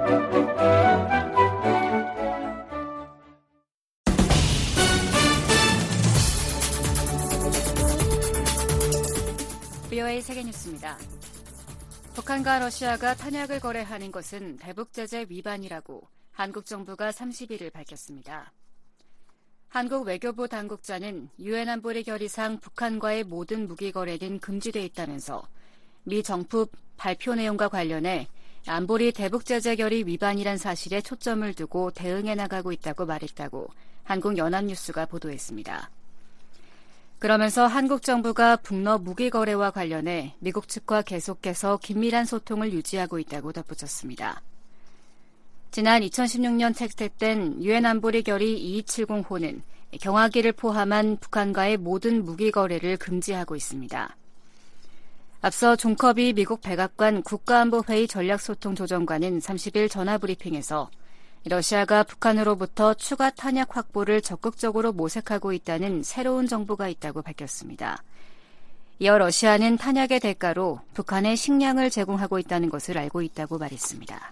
VOA 세계뉴스입니다. 북한과 러시아가 탄약을 거래하는 것은 대북제재 위반이라고 한국 정부가 30일을 밝혔습니다. 한국 외교부 당국자는 유엔 안보리 결의상 북한과의 모든 무기 거래는 금지돼 있다면서 미 정부 발표 내용과 관련해 안보리 대북제재 결의 위반이란 사실에 초점을 두고 대응해 나가고 있다고 말했다고 한국 연합뉴스가 보도했습니다. 그러면서 한국 정부가 북러 무기 거래와 관련해 미국 측과 계속해서 긴밀한 소통을 유지하고 있다고 덧붙였습니다. 지난 2016년 채택된 유엔 안보리 결의 2270호는 경화기를 포함한 북한과의 모든 무기 거래를 금지하고 있습니다. 앞서 존 커비 미국 백악관 국가안보회의 전략소통조정관은 30일 전화브리핑에서 러시아가 북한으로부터 추가 탄약 확보를 적극적으로 모색하고 있다는 새로운 정보가 있다고 밝혔습니다. 이어 러시아는 탄약의 대가로 북한에 식량을 제공하고 있다는 것을 알고 있다고 말했습니다.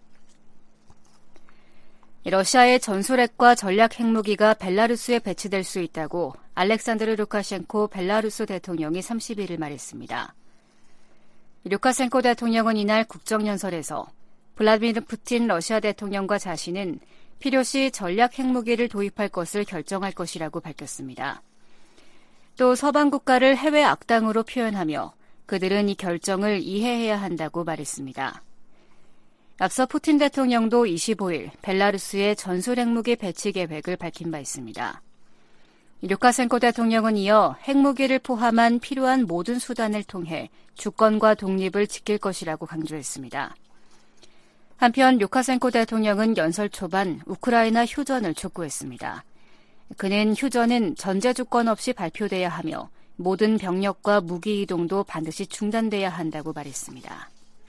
러시아의 전술핵과 전략 핵무기가 벨라루스에 배치될 수 있다고 알렉산드르 루카셴코 벨라루스 대통령이 30일을 말했습니다. 루카셴코 대통령은 이날 국정연설에서 블라디미르 푸틴 러시아 대통령과 자신은 필요시 전략 핵무기를 도입할 것을 결정할 것이라고 밝혔습니다. 또 서방 국가를 해외 악당으로 표현하며 그들은 이 결정을 이해해야 한다고 말했습니다. 앞서 푸틴 대통령도 25일 벨라루스의 전술 핵무기 배치 계획을 밝힌 바 있습니다. 루카셴코 대통령은 이어 핵무기를 포함한 필요한 모든 수단을 통해 주권과 독립을 지킬 것이라고 강조했습니다. 한편 루카셴코 대통령은 연설 초반 우크라이나 휴전을 촉구했습니다. 그는 휴전은 전제 조건 없이 발표돼야 하며 모든 병력과 무기 이동도 반드시 중단돼야 한다고 말했습니다.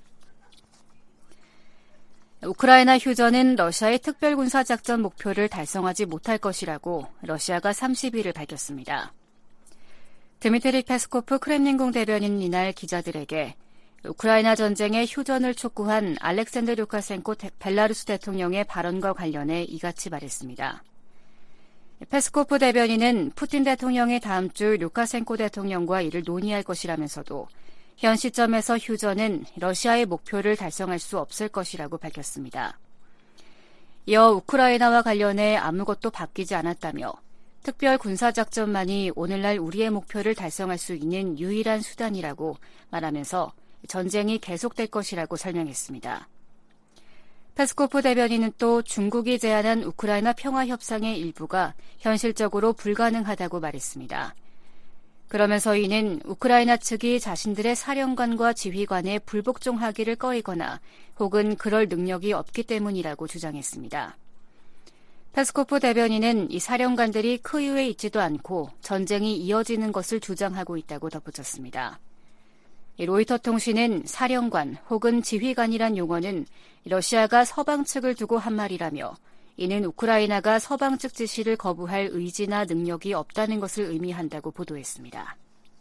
우크라이나 휴전은 러시아의 특별군사작전 목표를 달성하지 못할 것이라고 러시아가 30일을 밝혔습니다. 드미트리 페스코프 크렘린궁 대변인은 이날 기자들에게 우크라이나 전쟁의 휴전을 촉구한 알렉산드 루카셴코 벨라루스 대통령의 발언과 관련해 이같이 말했습니다. 페스코프 대변인은 푸틴 대통령이 다음 주 루카셴코 대통령과 이를 논의할 것이라면서도 현 시점에서 휴전은 러시아의 목표를 달성할 수 없을 것이라고 밝혔습니다. 이어 우크라이나와 관련해 아무것도 바뀌지 않았다며 특별 군사작전만이 오늘날 우리의 목표를 달성할 수 있는 유일한 수단이라고 말하면서 전쟁이 계속될 것이라고 설명했습니다. 페스코프 대변인은 또 중국이 제안한 우크라이나 평화협상의 일부가 현실적으로 불가능하다고 말했습니다. 그러면서 이는 우크라이나 측이 자신들의 사령관과 지휘관에 불복종하기를 꺼리거나 혹은 그럴 능력이 없기 때문이라고 주장했습니다. 페스코프 대변인은 이 사령관들이 크이우에 있지도 않고 전쟁이 이어지는 것을 주장하고 있다고 덧붙였습니다. 로이터 통신은 사령관 혹은 지휘관이란 용어는 러시아가 서방 측을 두고 한 말이라며 이는 우크라이나가 서방 측 지시를 거부할 의지나 능력이 없다는 것을 의미한다고 보도했습니다.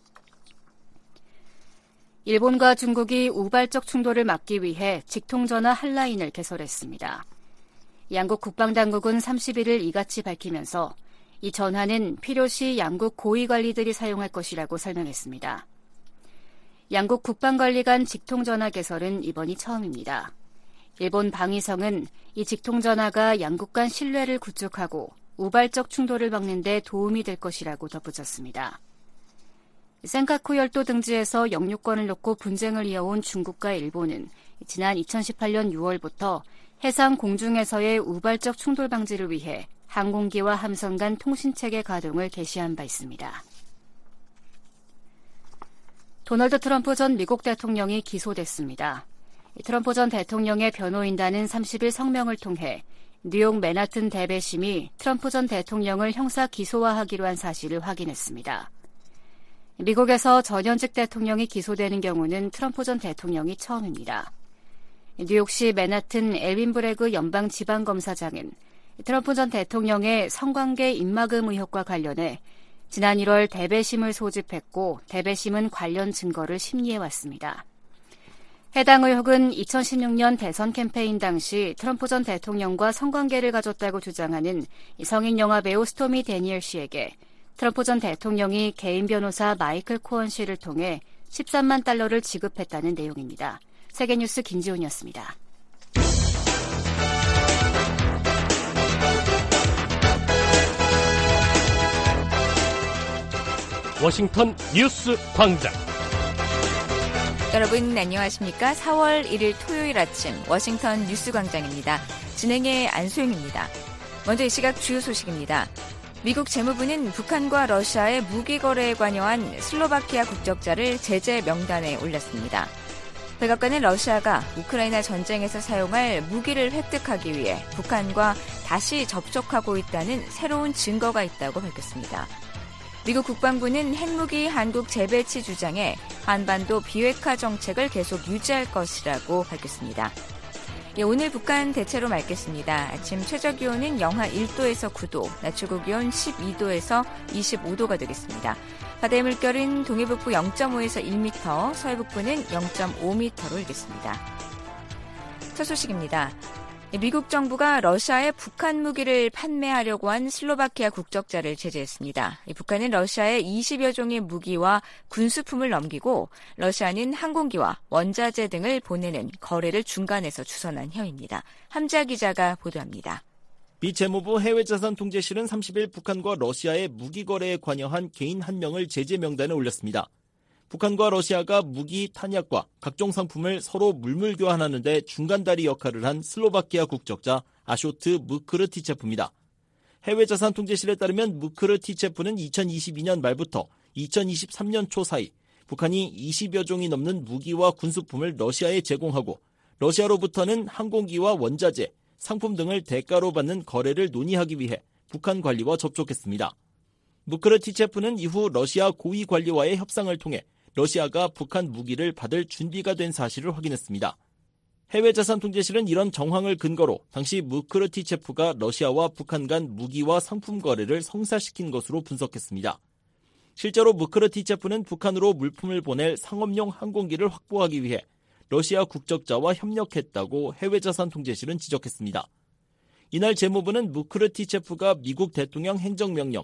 일본과 중국이 우발적 충돌을 막기 위해 직통전화 핫라인을 개설했습니다. 양국 국방당국은 31일 이같이 밝히면서 이 전화는 필요시 양국 고위관리들이 사용할 것이라고 설명했습니다. 양국 국방관리 간 직통전화 개설은 이번이 처음입니다. 일본 방위성은 이 직통전화가 양국 간 신뢰를 구축하고 우발적 충돌을 막는 데 도움이 될 것이라고 덧붙였습니다. 센카쿠 열도 등지에서 영유권을 놓고 분쟁을 이어온 중국과 일본은 지난 2018년 6월부터 해상 공중에서의 우발적 충돌 방지를 위해 항공기와 함선 간 통신체계 가동을 개시한 바 있습니다. 도널드 트럼프 전 미국 대통령이 기소됐습니다. 트럼프 전 대통령의 변호인단은 30일 성명을 통해 뉴욕 맨하튼 대배심이 트럼프 전 대통령을 형사 기소화하기로 한 사실을 확인했습니다. 미국에서 전현직 대통령이 기소되는 경우는 트럼프 전 대통령이 처음입니다. 뉴욕시 맨하튼 엘빈 브래그 연방지방검사장은 트럼프 전 대통령의 성관계 입막음 의혹과 관련해 지난 1월 대배심을 소집했고 대배심은 관련 증거를 심리해왔습니다. 해당 의혹은 2016년 대선 캠페인 당시 트럼프 전 대통령과 성관계를 가졌다고 주장하는 성인 영화 배우 스토미 데니엘 씨에게 트럼프 전 대통령이 개인 변호사 마이클 코언 씨를 통해 13만 달러를 지급했다는 내용입니다. 세계뉴스 김지훈이었습니다. 워싱턴 뉴스 광장. 여러분 안녕하십니까? 4월 1일 토요일 아침 워싱턴 뉴스 광장입니다. 진행의 안소영입니다. 먼저 이 시각 주요 소식입니다. 미국 재무부는 북한과 러시아의 무기 거래에 관여한 슬로바키아 국적자를 제재 명단에 올렸습니다. 백악관은 러시아가 우크라이나 전쟁에서 사용할 무기를 획득하기 위해 북한과 다시 접촉하고 있다는 새로운 증거가 있다고 밝혔습니다. 미국 국방부는 핵무기 한국 재배치 주장에 한반도 비핵화 정책을 계속 유지할 것이라고 밝혔습니다. 오늘 북한 대체로 맑겠습니다. 아침 최저기온은 영하 1도에서 9도, 낮 최고기온 12도에서 25도가 되겠습니다. 바다의 물결은 동해북부 0.5에서 1m, 서해북부는 0.5m로 일겠습니다. 첫 소식입니다. 미국 정부가 러시아에 북한 무기를 판매하려고 한 슬로바키아 국적자를 제재했습니다. 북한은 러시아에 20여 종의 무기와 군수품을 넘기고 러시아는 항공기와 원자재 등을 보내는 거래를 중간에서 주선한 혐의입니다. 함자 기자가 보도합니다. 미 재무부 해외자산통제실은 30일 북한과 러시아의 무기 거래에 관여한 개인 1명을 제재 명단에 올렸습니다. 북한과 러시아가 무기, 탄약과 각종 상품을 서로 물물 교환하는 데 중간다리 역할을 한 슬로바키아 국적자 아쇼트 무크르티체프입니다. 해외자산통제실에 따르면 무크르티체프는 2022년 말부터 2023년 초 사이 북한이 20여 종이 넘는 무기와 군수품을 러시아에 제공하고 러시아로부터는 항공기와 원자재, 상품 등을 대가로 받는 거래를 논의하기 위해 북한 관리와 접촉했습니다. 무크르티체프는 이후 러시아 고위 관리와의 협상을 통해 러시아가 북한 무기를 받을 준비가 된 사실을 확인했습니다. 해외자산통제실은 이런 정황을 근거로 당시 무크르티체프가 러시아와 북한 간 무기와 상품 거래를 성사시킨 것으로 분석했습니다. 실제로 무크르티체프는 북한으로 물품을 보낼 상업용 항공기를 확보하기 위해 러시아 국적자와 협력했다고 해외자산통제실은 지적했습니다. 이날 재무부는 무크르티체프가 미국 대통령 행정명령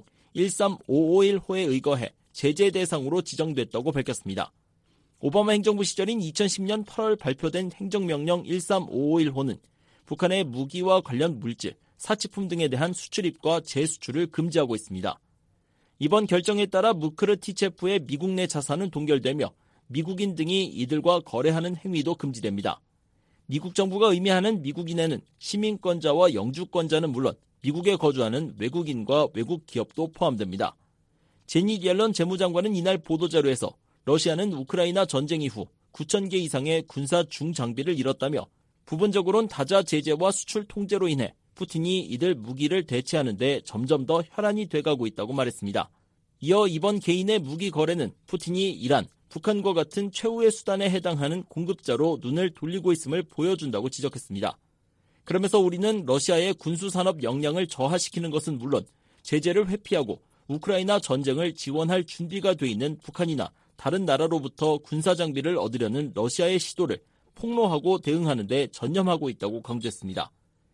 13551호에 의거해 제재 대상으로 지정됐다고 밝혔습니다. 오바마 행정부 시절인 2010년 8월 발표된 행정명령 13551호는 북한의 무기와 관련 물질, 사치품 등에 대한 수출입과 재수출을 금지하고 있습니다. 이번 결정에 따라 무크르티체프의 미국 내 자산은 동결되며 미국인 등이 이들과 거래하는 행위도 금지됩니다. 미국 정부가 의미하는 미국인에는 시민권자와 영주권자는 물론 미국에 거주하는 외국인과 외국 기업도 포함됩니다. 제닛 옐런 재무장관은 이날 보도자료에서 러시아는 우크라이나 전쟁 이후 9,000개 이상의 군사 중장비를 잃었다며 부분적으로는 다자 제재와 수출 통제로 인해 푸틴이 이들 무기를 대체하는 데 점점 더 혈안이 돼가고 있다고 말했습니다. 이어 이번 개인의 무기 거래는 푸틴이 이란, 북한과 같은 최후의 수단에 해당하는 공급자로 눈을 돌리고 있음을 보여준다고 지적했습니다. 그러면서 우리는 러시아의 군수산업 역량을 저하시키는 것은 물론 제재를 회피하고 우크라이나 전쟁을 지원할 준비가 돼 있는 북한이나 다른 나라로부터 군사장비를 얻으려는 러시아의 시도를 폭로하고 대응하는 데 전념하고 있다고 강조했습니다.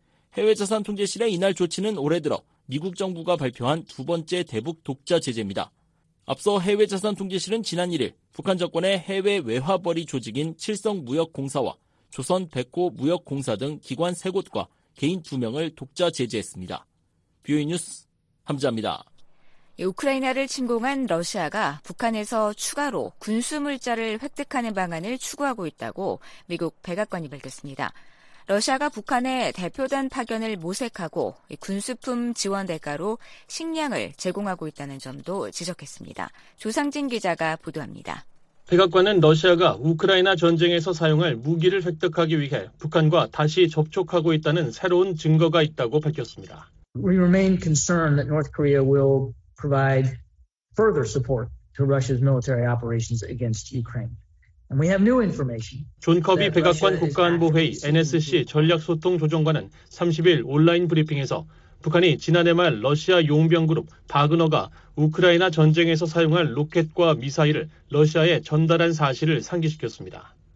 해외자산통제실의 이날 조치는 올해 들어 미국 정부가 발표한 두 번째 대북 독자 제재입니다. 앞서 해외자산통제실은 지난 1일 북한 정권의 해외 외화벌이 조직인 칠성무역공사와 조선 백호 무역공사 등 기관 3곳과 개인 2명을 독자 제재했습니다. 뷰이 뉴스 함자입니다. 우크라이나를 침공한 러시아가 북한에서 추가로 군수물자를 획득하는 방안을 추구하고 있다고 미국 백악관이 밝혔습니다. 러시아가 북한에 대표단 파견을 모색하고 군수품 지원 대가로 식량을 제공하고 있다는 점도 지적했습니다. 조상진 기자가 보도합니다. 백악관은 러시아가 우크라이나 전쟁에서 사용할 무기를 획득하기 위해 북한과 다시 접촉하고 있다는 새로운 증거가 있다고 밝혔습니다. We remain concerned that North Korea will provide further support to Russia's military operations against Ukraine. And we have new information. 존 커비 백악관 국가안보회의 NSC 전략소통조정관은 30일 온라인 브리핑에서 북한이 지난해 말 러시아 용병그룹 바그너가 우크라이나 전쟁에서 사용할 로켓과 미사일을 러시아에 전달한 사실을 상기시켰습니다.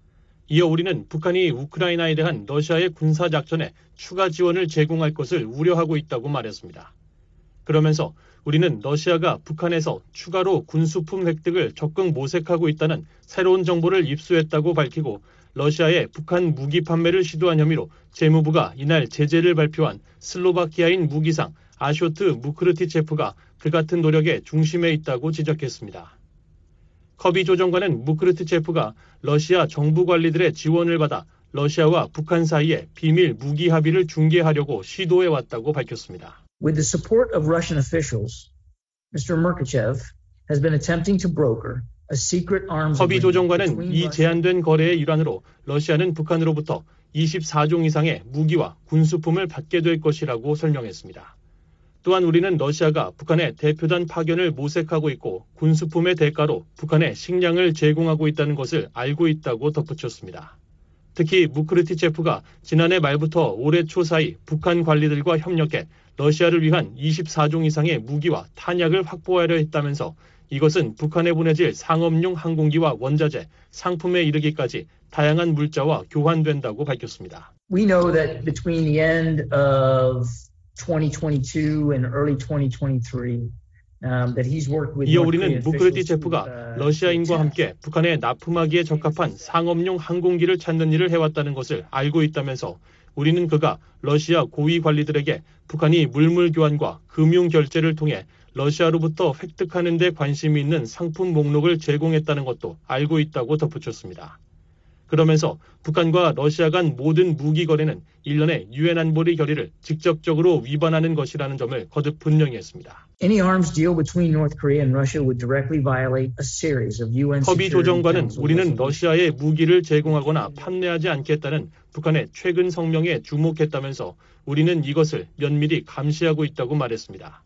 이어 우리는 북한이 우크라이나에 대한 러시아의 군사작전에 추가 지원을 제공할 것을 우려하고 있다고 말했습니다. 그러면서 우리는 러시아가 북한에서 추가로 군수품 획득을 적극 모색하고 있다는 새로운 정보를 입수했다고 밝히고 러시아에 북한 무기 판매를 시도한 혐의로 재무부가 이날 제재를 발표한 슬로바키아인 무기상 아쇼트 무크르티체프가 그 같은 노력의 중심에 있다고 지적했습니다. 커비 조정관은 무크르티체프가 러시아 정부 관리들의 지원을 받아 러시아와 북한 사이에 비밀 무기 합의를 중개하려고 시도해왔다고 밝혔습니다. With the support of Russian officials, Mr. Merkachev has been attempting to broker a secret arms 커비 agreement 조정관은 between 이 제한된 거래의 일환으로 러시아는 북한으로부터 24종 이상의 무기와 군수품을 받게 될 것이라고 설명했습니다. 또한 우리는 러시아가 북한의 대표단 파견을 모색하고 있고 군수품의 대가로 북한에 식량을 제공하고 있다는 것을 알고 있다고 덧붙였습니다. 특히 무크르티체프가 지난해 말부터 올해 초 사이 북한 관리들과 협력해 러시아를 위한 24종 이상의 무기와 탄약을 확보하려 했다면서 이것은 북한에 보내질 상업용 항공기와 원자재, 상품에 이르기까지 다양한 물자와 교환된다고 밝혔습니다. We know that between the end of 2022 and early 2023, that he's worked with 이어 우리는 무크르티체프가 러시아인과 함께 북한에 납품하기에 적합한 상업용 항공기를 찾는 일을 해왔다는 것을 알고 있다면서 우리는 그가 러시아 고위 관리들에게 북한이 물물 교환과 금융 결제를 통해 러시아로부터 획득하는 데 관심이 있는 상품 목록을 제공했다는 것도 알고 있다고 덧붙였습니다. 그러면서 북한과 러시아 간 모든 무기 거래는 1년에 유엔 안보리 결의를 직접적으로 위반하는 것이라는 점을 거듭 분명히 했습니다. Any arms deal between North Korea and Russia would directly violate a series of UN 커비 조정관은 우리는 러시아에 무기를 제공하거나 판매하지 않겠다는 북한의 최근 성명에 주목했다면서 우리는 이것을 면밀히 감시하고 있다고 말했습니다.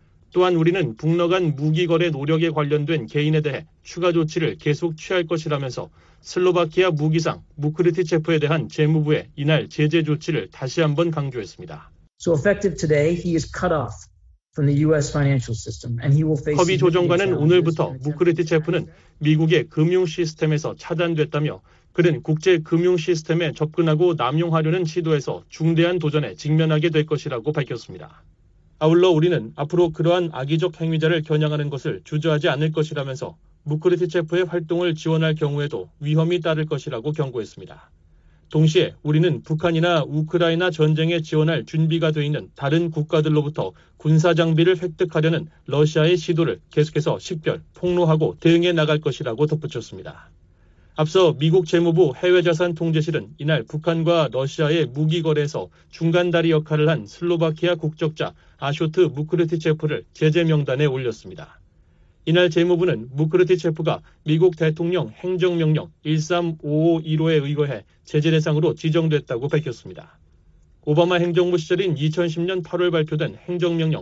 또한 우리는 북러 간 무기 거래 노력에 관련된 개인에 대해 추가 조치를 계속 취할 것이라면서 슬로바키아 무기상 무크르티체프에 대한 재무부의 이날 제재 조치를 다시 한번 강조했습니다. So effective today, he is cut off from the U.S. financial system, and he will face. 커비 조정관은 오늘부터 무크르티체프는 미국의 금융 시스템에서 차단됐다며 그는 국제 금융 시스템에 접근하고 남용하려는 시도에서 중대한 도전에 직면하게 될 것이라고 밝혔습니다. 아울러 우리는 앞으로 그러한 악의적 행위자를 겨냥하는 것을 주저하지 않을 것이라면서 무크르티체프의 활동을 지원할 경우에도 위험이 따를 것이라고 경고했습니다. 동시에 우리는 북한이나 우크라이나 전쟁에 지원할 준비가 돼 있는 다른 국가들로부터 군사 장비를 획득하려는 러시아의 시도를 계속해서 식별, 폭로하고 대응해 나갈 것이라고 덧붙였습니다. 앞서 미국 재무부 해외자산통제실은 이날 북한과 러시아의 무기 거래에서 중간다리 역할을 한 슬로바키아 국적자 아쇼트 무크르티체프를 제재 명단에 올렸습니다. 이날 재무부는 무크르티체프가 미국 대통령 행정명령 13551호에 의거해 제재 대상으로 지정됐다고 밝혔습니다. 오바마 행정부 시절인 2010년 8월 발표된 행정명령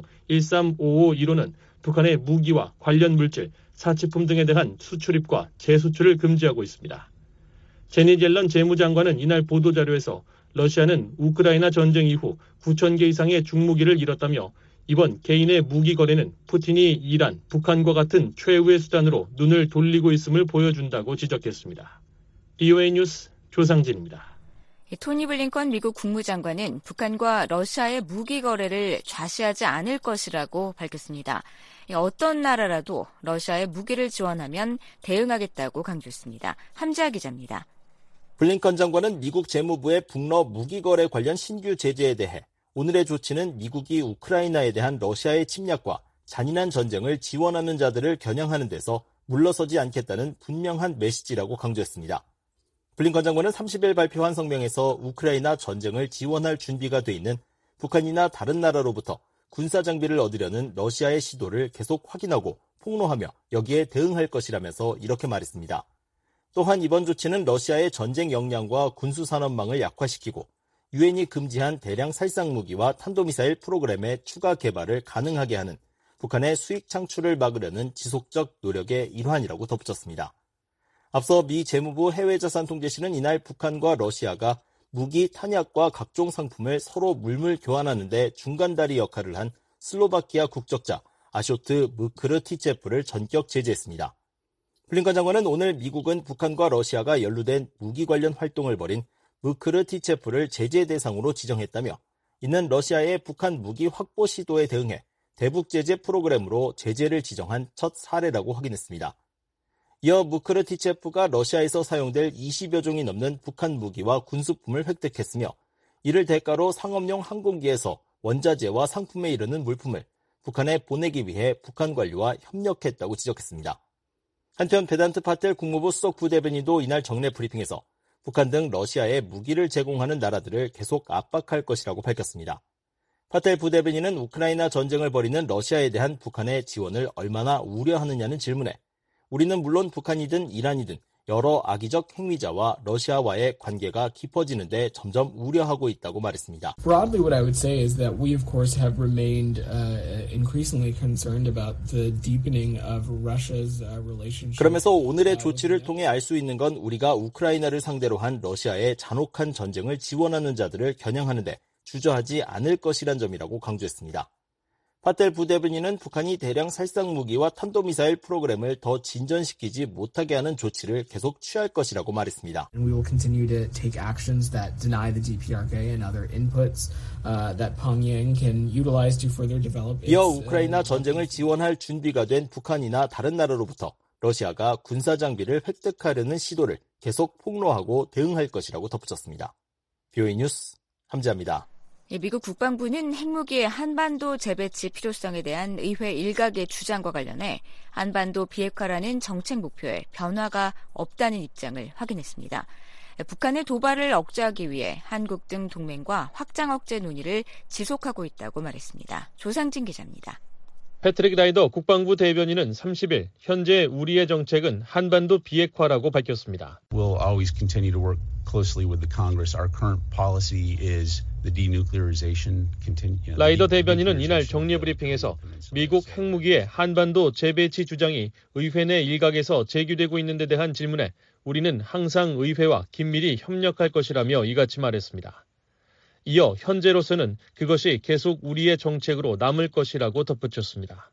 13551호는 북한의 무기와 관련 물질, 사치품 등에 대한 수출입과 재수출을 금지하고 있습니다. 제니 옐런 재무장관은 이날 보도자료에서 러시아는 우크라이나 전쟁 이후 9,000개 이상의 중무기를 잃었다며 이번 개인의 무기 거래는 푸틴이 이란, 북한과 같은 최후의 수단으로 눈을 돌리고 있음을 보여준다고 지적했습니다. BOA 뉴스 조상진입니다. 토니 블링컨 미국 국무장관은 북한과 러시아의 무기 거래를 좌시하지 않을 것이라고 밝혔습니다. 어떤 나라라도 러시아에 무기를 지원하면 대응하겠다고 강조했습니다. 함지아 기자입니다. 블링컨 장관은 미국 재무부의 북러 무기 거래 관련 신규 제재에 대해 오늘의 조치는 미국이 우크라이나에 대한 러시아의 침략과 잔인한 전쟁을 지원하는 자들을 겨냥하는 데서 물러서지 않겠다는 분명한 메시지라고 강조했습니다. 블링컨 장관은 30일 발표한 성명에서 우크라이나 전쟁을 지원할 준비가 돼 있는 북한이나 다른 나라로부터 군사 장비를 얻으려는 러시아의 시도를 계속 확인하고 폭로하며 여기에 대응할 것이라면서 이렇게 말했습니다. 또한 이번 조치는 러시아의 전쟁 역량과 군수산업망을 약화시키고 유엔이 금지한 대량 살상 무기와 탄도미사일 프로그램의 추가 개발을 가능하게 하는 북한의 수익 창출을 막으려는 지속적 노력의 일환이라고 덧붙였습니다. 앞서 미 재무부 해외자산통제실은 이날 북한과 러시아가 무기, 탄약과 각종 상품을 서로 물물 교환하는 데 중간다리 역할을 한 슬로바키아 국적자 아쇼트 무크르티체프를 전격 제재했습니다. 블링컨 장관은 오늘 미국은 북한과 러시아가 연루된 무기 관련 활동을 벌인 무크르티체프를 제재 대상으로 지정했다며 이는 러시아의 북한 무기 확보 시도에 대응해 대북 제재 프로그램으로 제재를 지정한 첫 사례라고 확인했습니다. 이어 무크르티체프가 러시아에서 사용될 20여 종이 넘는 북한 무기와 군수품을 획득했으며 이를 대가로 상업용 항공기에서 원자재와 상품에 이르는 물품을 북한에 보내기 위해 북한 관료와 협력했다고 지적했습니다. 한편 베단트 파텔 국무부 수석 부대변인도 이날 정례 브리핑에서 북한 등 러시아에 무기를 제공하는 나라들을 계속 압박할 것이라고 밝혔습니다. 파텔 부대변인은 우크라이나 전쟁을 벌이는 러시아에 대한 북한의 지원을 얼마나 우려하느냐는 질문에 우리는 물론 북한이든 이란이든 여러 악의적 행위자와 러시아와의 관계가 깊어지는데 점점 우려하고 있다고 말했습니다. Broadly, what I would say is that we, of course, have remained increasingly concerned about the deepening of Russia's relationship. 그러면서 오늘의 조치를 통해 알 수 있는 건 우리가 우크라이나를 상대로 한 러시아의 잔혹한 전쟁을 지원하는 자들을 겨냥하는데 주저하지 않을 것이란 점이라고 강조했습니다. 파텔 부대변인은 북한이 대량 살상 무기와 탄도미사일 프로그램을 더 진전시키지 못하게 하는 조치를 계속 취할 것이라고 말했습니다. We will continue to take actions that deny the DPRK and other inputs that Pyongyang can utilize to further develop. 이어 우크라이나 전쟁을 지원할 준비가 된 북한이나 다른 나라로부터 러시아가 군사 장비를 획득하려는 시도를 계속 폭로하고 대응할 것이라고 덧붙였습니다. BOA 뉴스 함지아입니다. 미국 국방부는 핵무기의 한반도 재배치 필요성에 대한 의회 일각의 주장과 관련해 한반도 비핵화라는 정책 목표에 변화가 없다는 입장을 확인했습니다. 북한의 도발을 억제하기 위해 한국 등 동맹과 확장 억제 논의를 지속하고 있다고 말했습니다. 조상진 기자입니다. 패트릭 라이더 국방부 대변인은 30일 현재 우리의 정책은 한반도 비핵화라고 밝혔습니다. We'll always continue to work closely with the Congress. Our current policy is the denuclearization. 라이더 대변인은 이날 정례 브리핑에서 미국 핵무기의 한반도 재배치 주장이 의회 내 일각에서 제기되고 있는 데 대한 질문에 우리는 항상 의회와 긴밀히 협력할 것이라며 이같이 말했습니다. 이어 현재로서는 그것이 계속 우리의 정책으로 남을 것이라고 덧붙였습니다.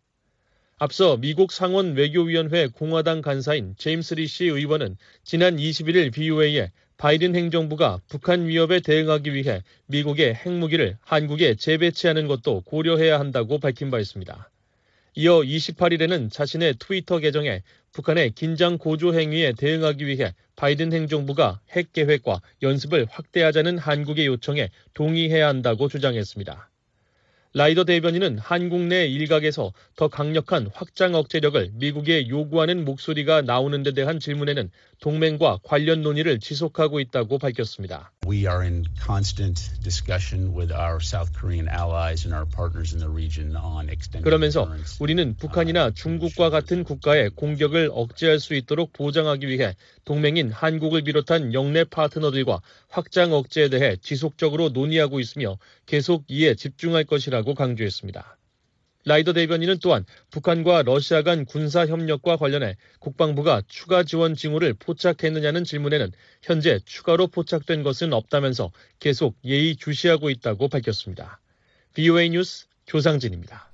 앞서 미국 상원 외교위원회 공화당 간사인 제임스 리시 의원은 지난 21일 BOA에 바이든 행정부가 북한 위협에 대응하기 위해 미국의 핵무기를 한국에 재배치하는 것도 고려해야 한다고 밝힌 바 있습니다. 이어 28일에는 자신의 트위터 계정에 북한의 긴장 고조 행위에 대응하기 위해 바이든 행정부가 핵 계획과 연습을 확대하자는 한국의 요청에 동의해야 한다고 주장했습니다. 라이더 대변인은 한국 내 일각에서 더 강력한 확장 억제력을 미국에 요구하는 목소리가 나오는 데 대한 질문에는 동맹과 관련 논의를 지속하고 있다고 밝혔습니다. We are in constant discussion with our South Korean allies and our partners in the region on extending. 그러면서 우리는 북한이나 중국과 같은 국가의 공격을 억제할 수 있도록 보장하기 위해 동맹인 한국을 비롯한 영내 파트너들과 확장 억제에 대해 지속적으로 논의하고 있으며 계속 이에 집중할 것이라고 강조했습니다. 라이더 대변인은 또한 북한과 러시아 간 군사 협력과 관련해 국방부가 추가 지원 징후를 포착했느냐는 질문에는 현재 추가로 포착된 것은 없다면서 계속 예의주시하고 있다고 밝혔습니다. BOA 뉴스 조상진입니다.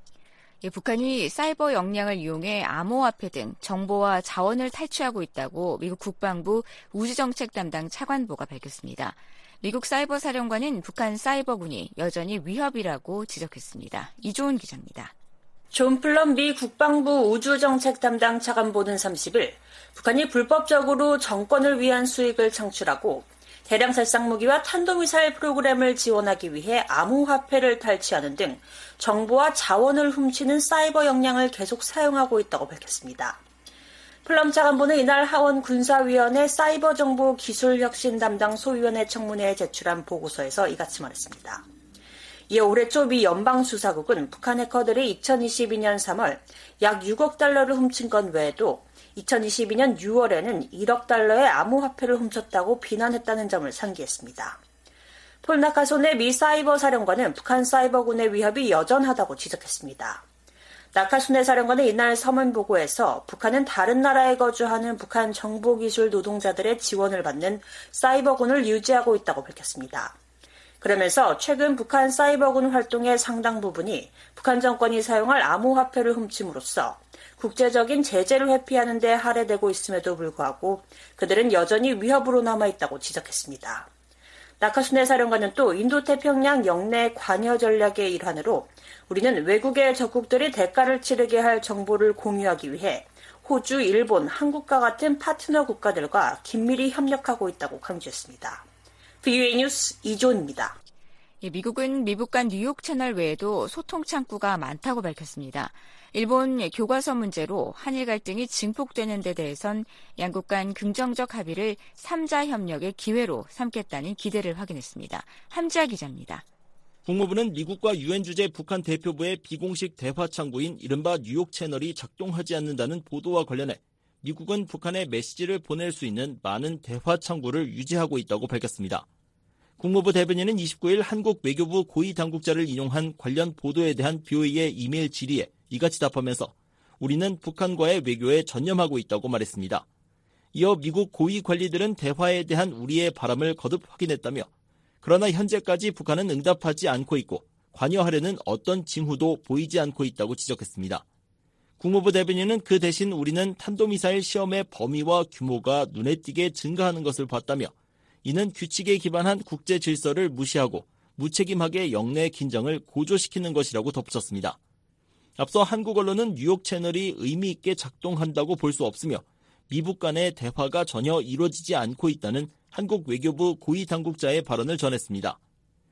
북한이 사이버 역량을 이용해 암호화폐 등 정보와 자원을 탈취하고 있다고 미국 국방부 우주정책 담당 차관보가 밝혔습니다. 미국 사이버 사령관은 북한 사이버군이 여전히 위협이라고 지적했습니다. 이조은 기자입니다. 존 플럼 미 국방부 우주정책 담당 차관보는 30일 북한이 불법적으로 정권을 위한 수익을 창출하고 대량 살상무기와 탄도미사일 프로그램을 지원하기 위해 암호화폐를 탈취하는 등 정보와 자원을 훔치는 사이버 역량을 계속 사용하고 있다고 밝혔습니다. 플럼 차관보는 이날 하원 군사위원회 사이버 정보 기술 혁신 담당 소위원회 청문회에 제출한 보고서에서 이같이 말했습니다. 이어 올해 초 미 연방수사국은 북한 해커들이 2022년 3월 약 6억 달러를 훔친 것 외에도 2022년 6월에는 1억 달러의 암호화폐를 훔쳤다고 비난했다는 점을 상기했습니다. 폴 나카손의 미 사이버 사령관은 북한 사이버군의 위협이 여전하다고 지적했습니다. 나카손의 사령관은 이날 서면 보고에서 북한은 다른 나라에 거주하는 북한 정보기술 노동자들의 지원을 받는 사이버군을 유지하고 있다고 밝혔습니다. 그러면서 최근 북한 사이버군 활동의 상당 부분이 북한 정권이 사용할 암호화폐를 훔침으로써 국제적인 제재를 회피하는 데 할애되고 있음에도 불구하고 그들은 여전히 위협으로 남아있다고 지적했습니다. 나카수네 사령관은 또 인도태평양 영내 관여 전략의 일환으로 우리는 외국의 적국들이 대가를 치르게 할 정보를 공유하기 위해 호주, 일본, 한국과 같은 파트너 국가들과 긴밀히 협력하고 있다고 강조했습니다. VOA 뉴스 이조은입니다. 미국은 미국 간 뉴욕 채널 외에도 소통 창구가 많다고 밝혔습니다. 일본 교과서 문제로 한일 갈등이 증폭되는 데 대해선 양국 간 긍정적 합의를 3자 협력의 기회로 삼겠다는 기대를 확인했습니다. 함지아 기자입니다. 국무부는 미국과 유엔 주재 북한 대표부의 비공식 대화 창구인 이른바 뉴욕 채널이 작동하지 않는다는 보도와 관련해 미국은 북한에 메시지를 보낼 수 있는 많은 대화 창구를 유지하고 있다고 밝혔습니다. 국무부 대변인은 29일 한국 외교부 고위 당국자를 인용한 관련 보도에 대한 BOA의 이메일 질의에 이같이 답하면서 우리는 북한과의 외교에 전념하고 있다고 말했습니다. 이어 미국 고위 관리들은 대화에 대한 우리의 바람을 거듭 확인했다며 그러나 현재까지 북한은 응답하지 않고 있고 관여하려는 어떤 징후도 보이지 않고 있다고 지적했습니다. 국무부 대변인은 그 대신 우리는 탄도미사일 시험의 범위와 규모가 눈에 띄게 증가하는 것을 봤다며 이는 규칙에 기반한 국제 질서를 무시하고 무책임하게 영내 긴장을 고조시키는 것이라고 덧붙였습니다. 앞서 한국 언론은 뉴욕 채널이 의미 있게 작동한다고 볼 수 없으며 미북 간의 대화가 전혀 이루어지지 않고 있다는 한국 외교부 고위 당국자의 발언을 전했습니다.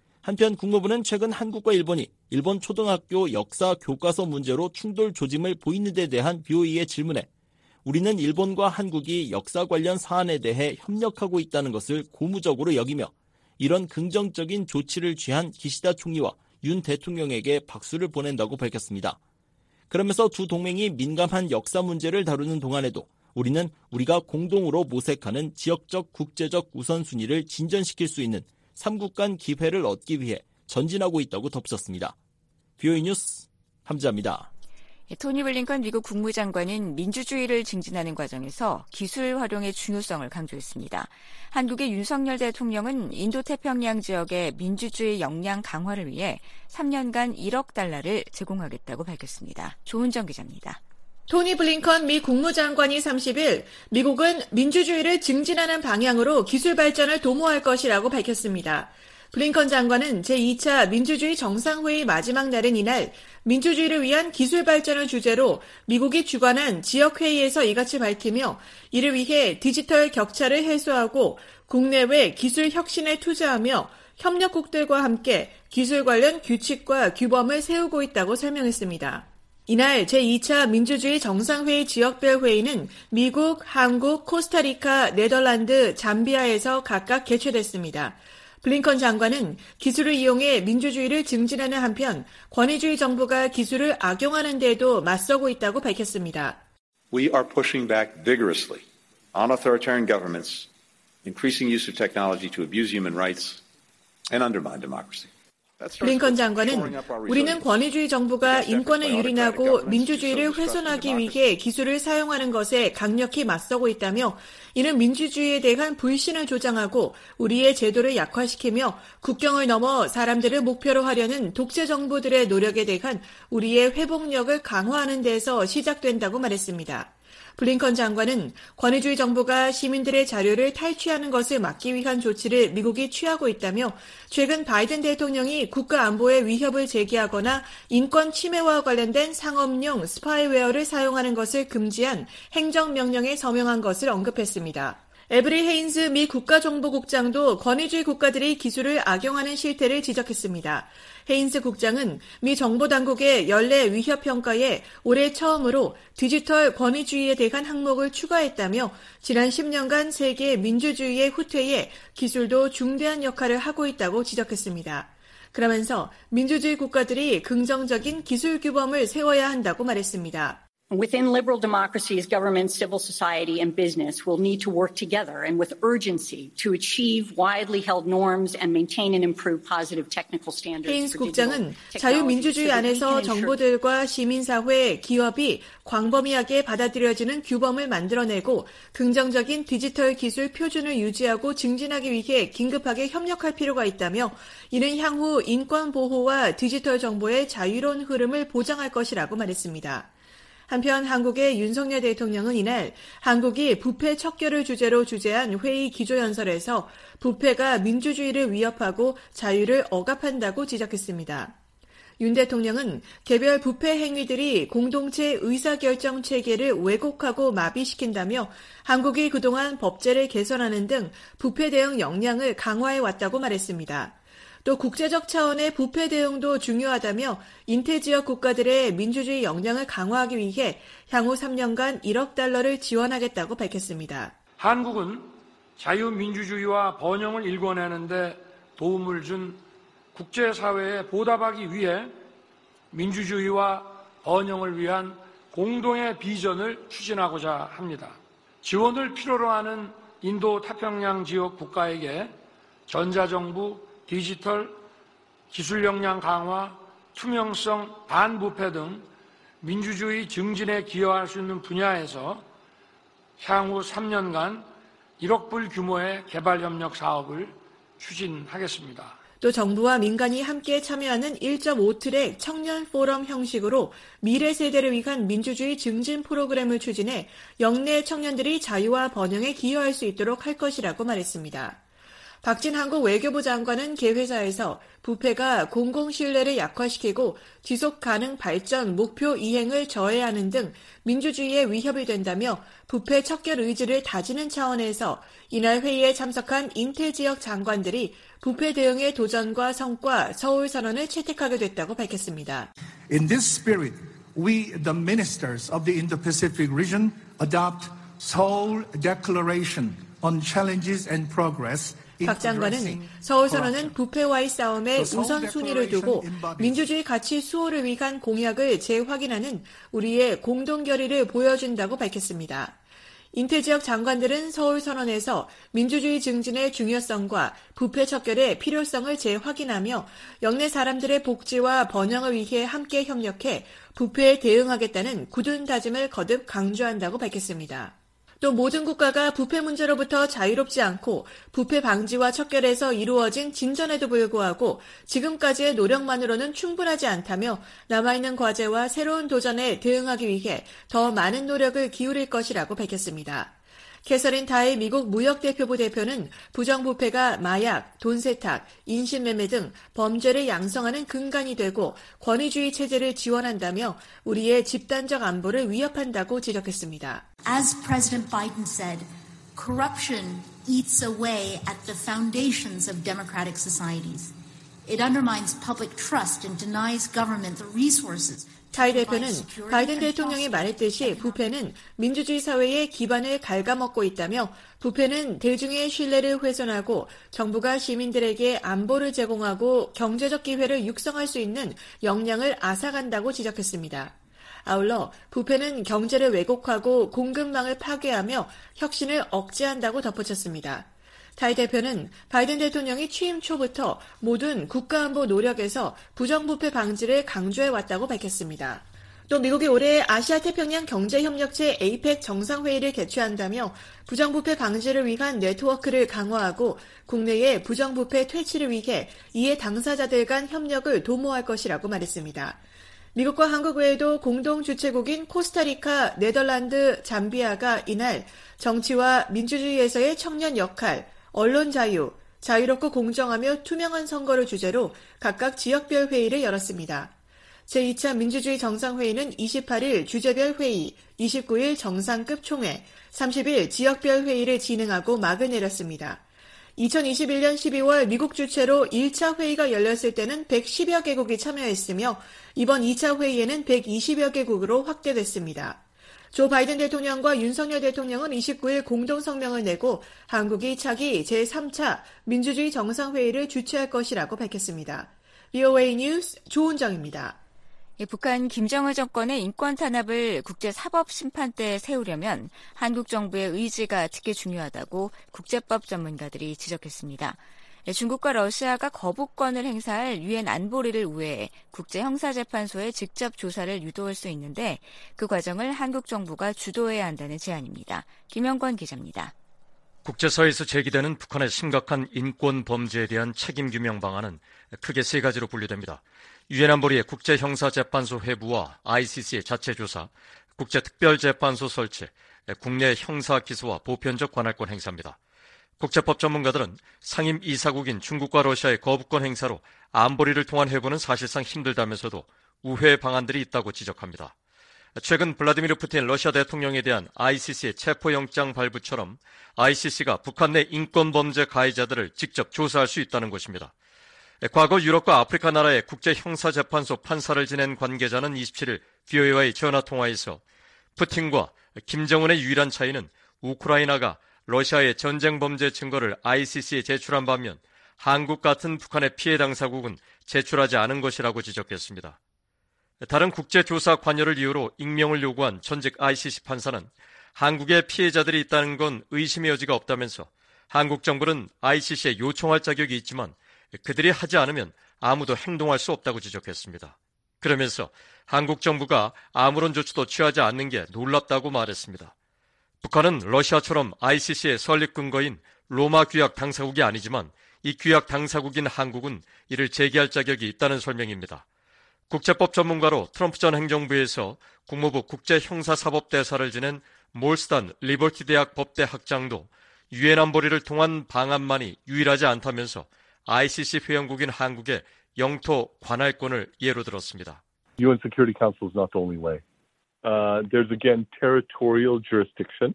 한편 국무부는 최근 한국과 일본이 일본 초등학교 역사 교과서 문제로 충돌 조짐을 보이는 데 대한 BOA의 질문에 우리는 일본과 한국이 역사 관련 사안에 대해 협력하고 있다는 것을 고무적으로 여기며 이런 긍정적인 조치를 취한 기시다 총리와 윤 대통령에게 박수를 보낸다고 밝혔습니다. 그러면서 두 동맹이 민감한 역사 문제를 다루는 동안에도 우리는 우리가 공동으로 모색하는 지역적 국제적 우선순위를 진전시킬 수 있는 3국 간 기회를 얻기 위해 전진하고 있다고 덧붙였습니다. BOA 뉴스 함지아입니다. 토니 블링컨 미국 국무장관은 민주주의를 증진하는 과정에서 기술 활용의 중요성을 강조했습니다. 한국의 윤석열 대통령은 인도태평양 지역의 민주주의 역량 강화를 위해 3년간 1억 달러를 제공하겠다고 밝혔습니다. 조은정 기자입니다. 토니 블링컨 미 국무장관이 30일 미국은 민주주의를 증진하는 방향으로 기술 발전을 도모할 것이라고 밝혔습니다. 블링컨 장관은 제2차 민주주의 정상회의 마지막 날인 이날 민주주의를 위한 기술 발전을 주제로 미국이 주관한 지역회의에서 이같이 밝히며 이를 위해 디지털 격차를 해소하고 국내외 기술 혁신에 투자하며 협력국들과 함께 기술 관련 규칙과 규범을 세우고 있다고 설명했습니다. 이날 제2차 민주주의 정상회의 지역별 회의는 미국, 한국, 코스타리카, 네덜란드, 잠비아에서 각각 개최됐습니다. 블링컨 장관은 기술을 이용해 민주주의를 증진하는 한편 권위주의 정부가 기술을 악용하는 데에도 맞서고 있다고 밝혔습니다. We are pushing back vigorously on authoritarian governments, increasing use of technology to abuse human rights and undermine democracy. 블링컨 장관은 우리는 권위주의 정부가 인권을 유린하고 민주주의를 훼손하기 위해 기술을 사용하는 것에 강력히 맞서고 있다며 이는 민주주의에 대한 불신을 조장하고 우리의 제도를 약화시키며 국경을 넘어 사람들을 목표로 하려는 독재 정부들의 노력에 대한 우리의 회복력을 강화하는 데서 시작된다고 말했습니다. 블링컨 장관은 권위주의 정부가 시민들의 자료를 탈취하는 것을 막기 위한 조치를 미국이 취하고 있다며 최근 바이든 대통령이 국가 안보에 위협을 제기하거나 인권 침해와 관련된 상업용 스파이웨어를 사용하는 것을 금지한 행정명령에 서명한 것을 언급했습니다. 에브리 헤인즈 미 국가정보국장도 권위주의 국가들이 기술을 악용하는 실태를 지적했습니다. 헤인즈 국장은 미 정보당국의 연례 위협평가에 올해 처음으로 디지털 권위주의에 대한 항목을 추가했다며 지난 10년간 세계 민주주의의 후퇴에 기술도 중대한 역할을 하고 있다고 지적했습니다. 그러면서 민주주의 국가들이 긍정적인 기술 규범을 세워야 한다고 말했습니다. Within liberal democracies, government, civil society, and business will need to work together and with urgency to achieve widely held norms and maintain and improve positive technical standards. 헤인스 국장은 자유민주주의 안에서 정부들과 시민사회, 기업이 광범위하게 받아들여지는 규범을 만들어내고 긍정적인 디지털 기술 표준을 유지하고 증진하기 위해 긴급하게 협력할 필요가 있다며 이는 향후 인권 보호와 디지털 정보의 자유로운 흐름을 보장할 것이라고 말했습니다. 한편 한국의 윤석열 대통령은 이날 한국이 부패 척결을 주제로 주재한 회의 기조연설에서 부패가 민주주의를 위협하고 자유를 억압한다고 지적했습니다. 윤 대통령은 개별 부패 행위들이 공동체 의사결정 체계를 왜곡하고 마비시킨다며 한국이 그동안 법제를 개선하는 등 부패 대응 역량을 강화해왔다고 말했습니다. 또 국제적 차원의 부패 대응도 중요하다며 인태지역 국가들의 민주주의 역량을 강화하기 위해 향후 3년간 1억 달러를 지원하겠다고 밝혔습니다. 한국은 자유민주주의와 번영을 일궈내는 데 도움을 준 국제사회에 보답하기 위해 민주주의와 번영을 위한 공동의 비전을 추진하고자 합니다. 지원을 필요로 하는 인도 태평양 지역 국가에게 전자정부, 디지털, 기술 역량 강화, 투명성, 반부패 등 민주주의 증진에 기여할 수 있는 분야에서 향후 3년간 1억 불 규모의 개발협력 사업을 추진하겠습니다. 또 정부와 민간이 함께 참여하는 1.5트랙 청년 포럼 형식으로 미래 세대를 위한 민주주의 증진 프로그램을 추진해 영내 청년들이 자유와 번영에 기여할 수 있도록 할 것이라고 말했습니다. 박진 한국 외교부 장관은 개회사에서 부패가 공공신뢰를 약화시키고 지속가능 발전 목표 이행을 저해하는 등 민주주의에 위협이 된다며 부패 척결 의지를 다지는 차원에서 이날 회의에 참석한 인태지역 장관들이 부패 대응의 도전과 성과 서울선언을 채택하게 됐다고 밝혔습니다. In this spirit, we, the ministers of the Indo-Pacific region, adopt Seoul Declaration on Challenges and Progress. 박 장관은 서울선언은 부패와의 싸움에 우선순위를 두고 민주주의 가치 수호를 위한 공약을 재확인하는 우리의 공동결의를 보여준다고 밝혔습니다. 인태지역 장관들은 서울선언에서 민주주의 증진의 중요성과 부패 척결의 필요성을 재확인하며 영내 사람들의 복지와 번영을 위해 함께 협력해 부패에 대응하겠다는 굳은 다짐을 거듭 강조한다고 밝혔습니다. 또 모든 국가가 부패 문제로부터 자유롭지 않고 부패 방지와 척결에서 이루어진 진전에도 불구하고 지금까지의 노력만으로는 충분하지 않다며 남아있는 과제와 새로운 도전에 대응하기 위해 더 많은 노력을 기울일 것이라고 밝혔습니다. 캐서린 타이 미국 무역대표부 대표는 부정부패가 마약, 돈세탁, 인신매매 등 범죄를 양성하는 근간이 되고 권위주의 체제를 지원한다며 우리의 집단적 안보를 위협한다고 지적했습니다. As President Biden said, corruption eats away at the foundations of democratic societies. It undermines public trust and denies government the resources. 타이 대표는 바이든 대통령이 말했듯이 부패는 민주주의 사회의 기반을 갉아먹고 있다며 부패는 대중의 신뢰를 훼손하고 정부가 시민들에게 안보를 제공하고 경제적 기회를 육성할 수 있는 역량을 앗아간다고 지적했습니다. 아울러 부패는 경제를 왜곡하고 공급망을 파괴하며 혁신을 억제한다고 덧붙였습니다. 타이 대표는 바이든 대통령이 취임 초부터 모든 국가안보 노력에서 부정부패 방지를 강조해왔다고 밝혔습니다. 또 미국이 올해 아시아태평양 경제협력체 APEC 정상회의를 개최한다며 부정부패 방지를 위한 네트워크를 강화하고 국내의 부정부패 퇴치를 위해 이해 당사자들 간 협력을 도모할 것이라고 말했습니다. 미국과 한국 외에도 공동 주최국인 코스타리카, 네덜란드, 잠비아가 이날 정치와 민주주의에서의 청년 역할, 언론 자유, 자유롭고 공정하며 투명한 선거를 주제로 각각 지역별 회의를 열었습니다. 제2차 민주주의 정상회의는 28일 주제별 회의, 29일 정상급 총회, 30일 지역별 회의를 진행하고 막을 내렸습니다. 2021년 12월 미국 주최로 1차 회의가 열렸을 때는 110여 개국이 참여했으며 이번 2차 회의에는 120여 개국으로 확대됐습니다. 조 바이든 대통령과 윤석열 대통령은 29일 공동성명을 내고 한국이 차기 제3차 민주주의 정상회의를 주최할 것이라고 밝혔습니다. VOA 뉴스 조은정입니다. 북한 김정은 정권의 인권 탄압을 국제사법심판대에 세우려면 한국 정부의 의지가 특히 중요하다고 국제법 전문가들이 지적했습니다. 중국과 러시아가 거부권을 행사할 유엔 안보리를 우회해 국제형사재판소에 직접 조사를 유도할 수 있는데 그 과정을 한국 정부가 주도해야 한다는 제안입니다. 김영권 기자입니다. 국제사회에서 제기되는 북한의 심각한 인권 범죄에 대한 책임 규명 방안은 크게 세 가지로 분류됩니다. 유엔 안보리의 국제형사재판소 회부와 ICC의 자체 조사, 국제특별재판소 설치, 국내 형사 기소와 보편적 관할권 행사입니다. 국제법 전문가들은 상임 이사국인 중국과 러시아의 거부권 행사로 안보리를 통한 회부는 사실상 힘들다면서도 우회 방안들이 있다고 지적합니다. 최근 블라디미르 푸틴 러시아 대통령에 대한 ICC의 체포영장 발부처럼 ICC가 북한 내 인권범죄 가해자들을 직접 조사할 수 있다는 것입니다. 과거 유럽과 아프리카 나라의 국제형사재판소 판사를 지낸 관계자는 27일 VOA와의 전화통화에서 푸틴과 김정은의 유일한 차이는 우크라이나가 러시아의 전쟁 범죄 증거를 ICC에 제출한 반면 한국 같은 북한의 피해 당사국은 제출하지 않은 것이라고 지적했습니다. 다른 국제조사 관여를 이유로 익명을 요구한 전직 ICC 판사는 한국에 피해자들이 있다는 건 의심의 여지가 없다면서 한국 정부는 ICC에 요청할 자격이 있지만 그들이 하지 않으면 아무도 행동할 수 없다고 지적했습니다. 그러면서 한국 정부가 아무런 조치도 취하지 않는 게 놀랍다고 말했습니다. 북한은 러시아처럼 ICC의 설립 근거인 로마 규약 당사국이 아니지만 이 규약 당사국인 한국은 이를 제기할 자격이 있다는 설명입니다. 국제법 전문가로 트럼프 전 행정부에서 국무부 국제형사사법대사를 지낸 몰스단 리버티 대학 법대 학장도 유엔 안보리를 통한 방안만이 유일하지 않다면서 ICC 회원국인 한국의 영토 관할권을 예로 들었습니다. UN Security Council is not the only way. There's again territorial jurisdiction.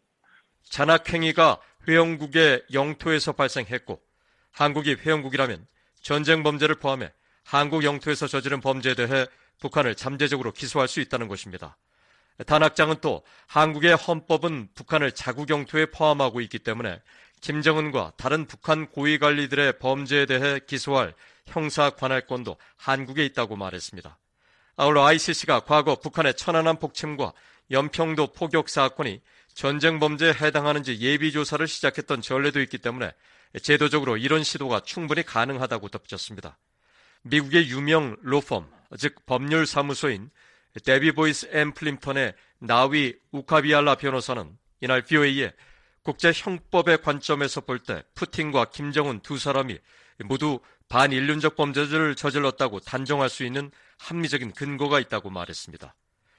잔악행위가 회원국의 영토에서 발생했고 한국이 회원국이라면 전쟁 범죄를 포함해 한국 영토에서 저지른 범죄에 대해 북한을 잠재적으로 기소할 수 있다는 것입니다. 단 학장은 또 한국의 헌법은 북한을 자국 영토에 포함하고 있기 때문에 김정은과 다른 북한 고위관리들의 범죄에 대해 기소할 형사 관할권도 한국에 있다고 말했습니다. 아울러 ICC가 과거 북한의 천안함 폭침과 연평도 포격 사건이 전쟁 범죄에 해당하는지 예비조사를 시작했던 전례도 있기 때문에 제도적으로 이런 시도가 충분히 가능하다고 덧붙였습니다. 미국의 유명 로펌, 즉 법률 사무소인 데비 보이스 앤 플림턴의 나위 우카비알라 변호사는 이날 VOA에 국제형법의 관점에서 볼 때 푸틴과 김정은 두 사람이 모두 반인륜적 범죄를 저질렀다고 단정할 수 있는 합리적인 근거가 있다고 말했습니다.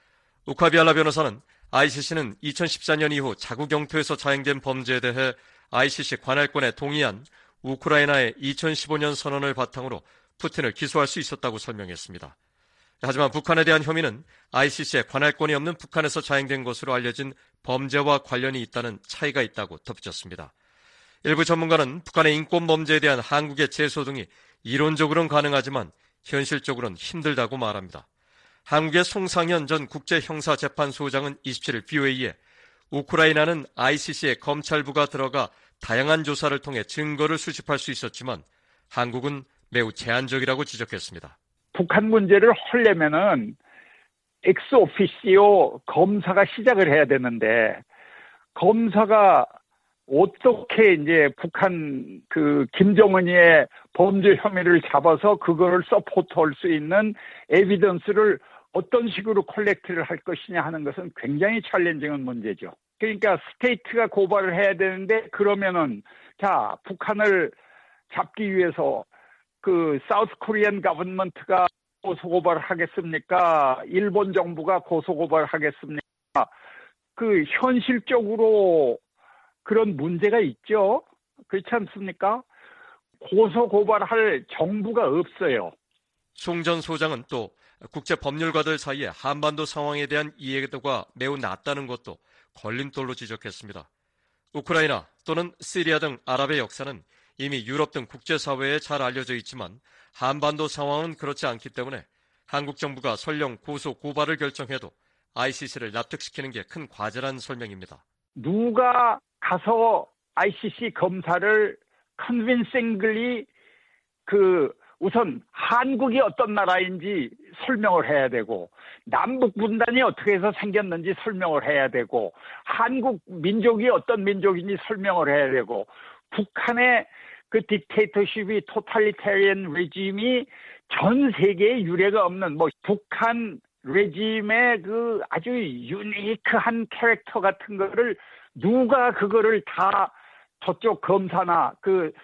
우카비알라 변호사는 ICC는 2014년 이후 자국 영토에서 자행된 범죄에 대해 ICC 관할권에 동의한 우크라이나의 2015년 선언을 바탕으로 푸틴을 기소할 수 있었다고 설명했습니다. 하지만 북한에 대한 혐의는 ICC에 관할권이 없는 북한에서 자행된 것으로 알려진 범죄와 관련이 있다는 차이가 있다고 덧붙였습니다. 일부 전문가는 북한의 인권 범죄에 대한 한국의 제소 등이 이론적으로는 가능하지만 현실적으로는 힘들다고 말합니다. 한국의 송상현 전 국제형사재판소장은 27일 VOA에 우크라이나는 ICC에 검찰부가 들어가 다양한 조사를 통해 증거를 수집할 수 있었지만 한국은 매우 제한적이라고 지적했습니다. 북한 문제를 하려면은 엑스오피시오 검사가 시작을 해야 되는데 검사가 어떻게 이제 북한 김정은이의 범죄 혐의를 잡아서 그거를 서포트할 수 있는 에비던스를 어떤 식으로 컬렉트를 할 것이냐 하는 것은 굉장히 챌린징한 문제죠. 그러니까 스테이트가 고발을 해야 되는데 그러면은 자 북한을 잡기 위해서 사우스 코리안 거버먼트가 고소고발을 하겠습니까? 일본 정부가 고소고발을 하겠습니까? 현실적으로 그런 문제가 있죠. 그렇지 않습니까? 고소고발할 정부가 없어요. 송 전 소장은 또 국제법률가들 사이에 한반도 상황에 대한 이해도가 매우 낮다는 것도 걸림돌로 지적했습니다. 우크라이나 또는 시리아 등 아랍의 역사는 이미 유럽 등 국제사회에 잘 알려져 있지만 한반도 상황은 그렇지 않기 때문에 한국 정부가 설령 고소 고발을 결정해도 ICC를 납득시키는 게 큰 과제란 설명입니다. 누가 가서 ICC 검사를 convincingly 우선 한국이 어떤 나라인지 설명을 해야 되고 남북 분단이 어떻게 해서 생겼는지 설명을 해야 되고 한국 민족이 어떤 민족인지 설명을 해야 되고 북한의 딕테이터십이 토탈리테리언 레짐이 전 세계에 유례가 없는 북한 레짐의 아주 유니크한 캐릭터 같은 거를 누가 그거를 다 저쪽 검사나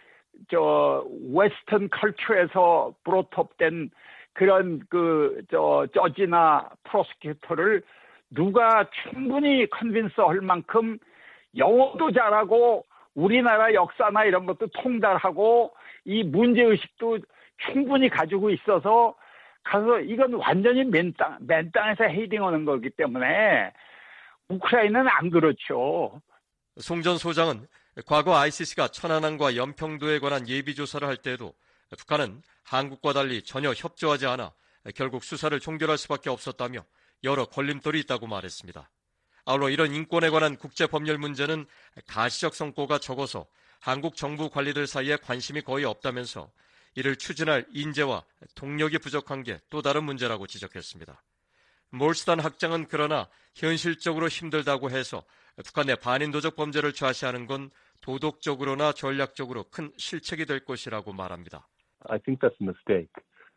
웨스턴 컬처에서 브로트업된 그런 저지나 프로스큐터를 누가 충분히 컨빈스 할 만큼 영어도 잘하고 우리나라 역사나 이런 것도 통달하고 이 문제의식도 충분히 가지고 있어서 가서 이건 완전히 맨 땅에서 헤딩하는 거기 때문에 우크라이나는 안 그렇죠. 송 전 소장은 과거 ICC가 천안함과 연평도에 관한 예비조사를 할 때에도 북한은 한국과 달리 전혀 협조하지 않아 결국 수사를 종결할 수밖에 없었다며 여러 걸림돌이 있다고 말했습니다. 아울러 이런 인권에 관한 국제법률 문제는 가시적 성과가 적어서 한국 정부 관리들 사이에 관심이 거의 없다면서 이를 추진할 인재와 동력이 부족한 게 또 다른 문제라고 지적했습니다. 몰스단 학장은 그러나 현실적으로 힘들다고 해서 북한 내 반인도적 범죄를 좌시하는 건 도덕적으로나 전략적으로 큰 실책이 될 것이라고 말합니다. I think that's a mistake.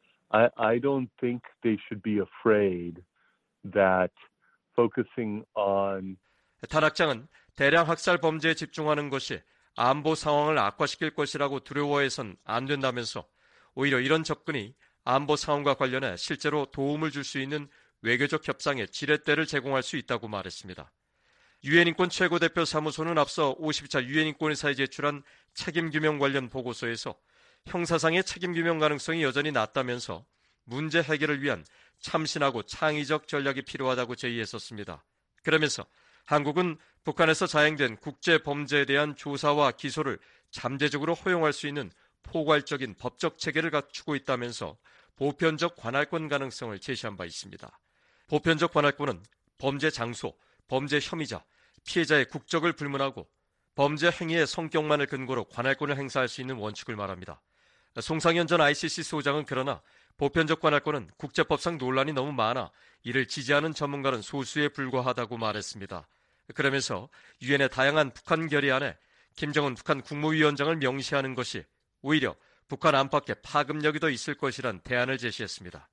I don't think they should be afraid that focusing on 탄 학장은 대량 학살 범죄에 집중하는 것이 안보 상황을 악화시킬 것이라고 두려워해선 안 된다면서 오히려 이런 접근이 안보 상황과 관련해 실제로 도움을 줄 수 있는 외교적 협상의 지렛대를 제공할 수 있다고 말했습니다. 유엔 인권 최고대표 사무소는 앞서 52차 유엔 인권의사에 제출한 책임규명 관련 보고서에서 형사상의 책임규명 가능성이 여전히 낮다면서 문제 해결을 위한 참신하고 창의적 전략이 필요하다고 제의했었습니다. 그러면서 한국은 북한에서 자행된 국제범죄에 대한 조사와 기소를 잠재적으로 허용할 수 있는 포괄적인 법적 체계를 갖추고 있다면서 보편적 관할권 가능성을 제시한 바 있습니다. 보편적 관할권은 범죄 장소, 범죄 혐의자, 피해자의 국적을 불문하고 범죄 행위의 성격만을 근거로 관할권을 행사할 수 있는 원칙을 말합니다. 송상현 전 ICC 소장은 그러나 보편적 관할권은 국제법상 논란이 너무 많아 이를 지지하는 전문가는 소수에 불과하다고 말했습니다. 그러면서 유엔의 다양한 북한 결의안에 김정은 북한 국무위원장을 명시하는 것이 오히려 북한 안팎에 파급력이 더 있을 것이란 대안을 제시했습니다.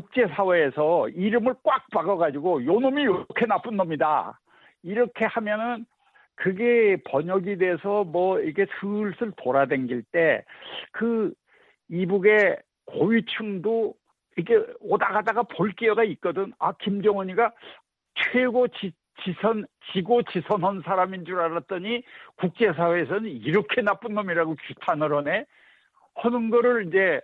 국제사회에서 이름을 꽉 박아가지고 요 놈이 이렇게 나쁜 놈이다. 이렇게 하면은 그게 번역이 돼서 뭐 이게 슬슬 돌아다닐 때 그 이북의 고위층도 이게 오다 가다가 볼 기회가 있거든. 아, 김정은이가 최고 지선한 사람인 줄 알았더니 국제사회에서는 이렇게 나쁜 놈이라고 규탄을 하네. 하는 거를 이제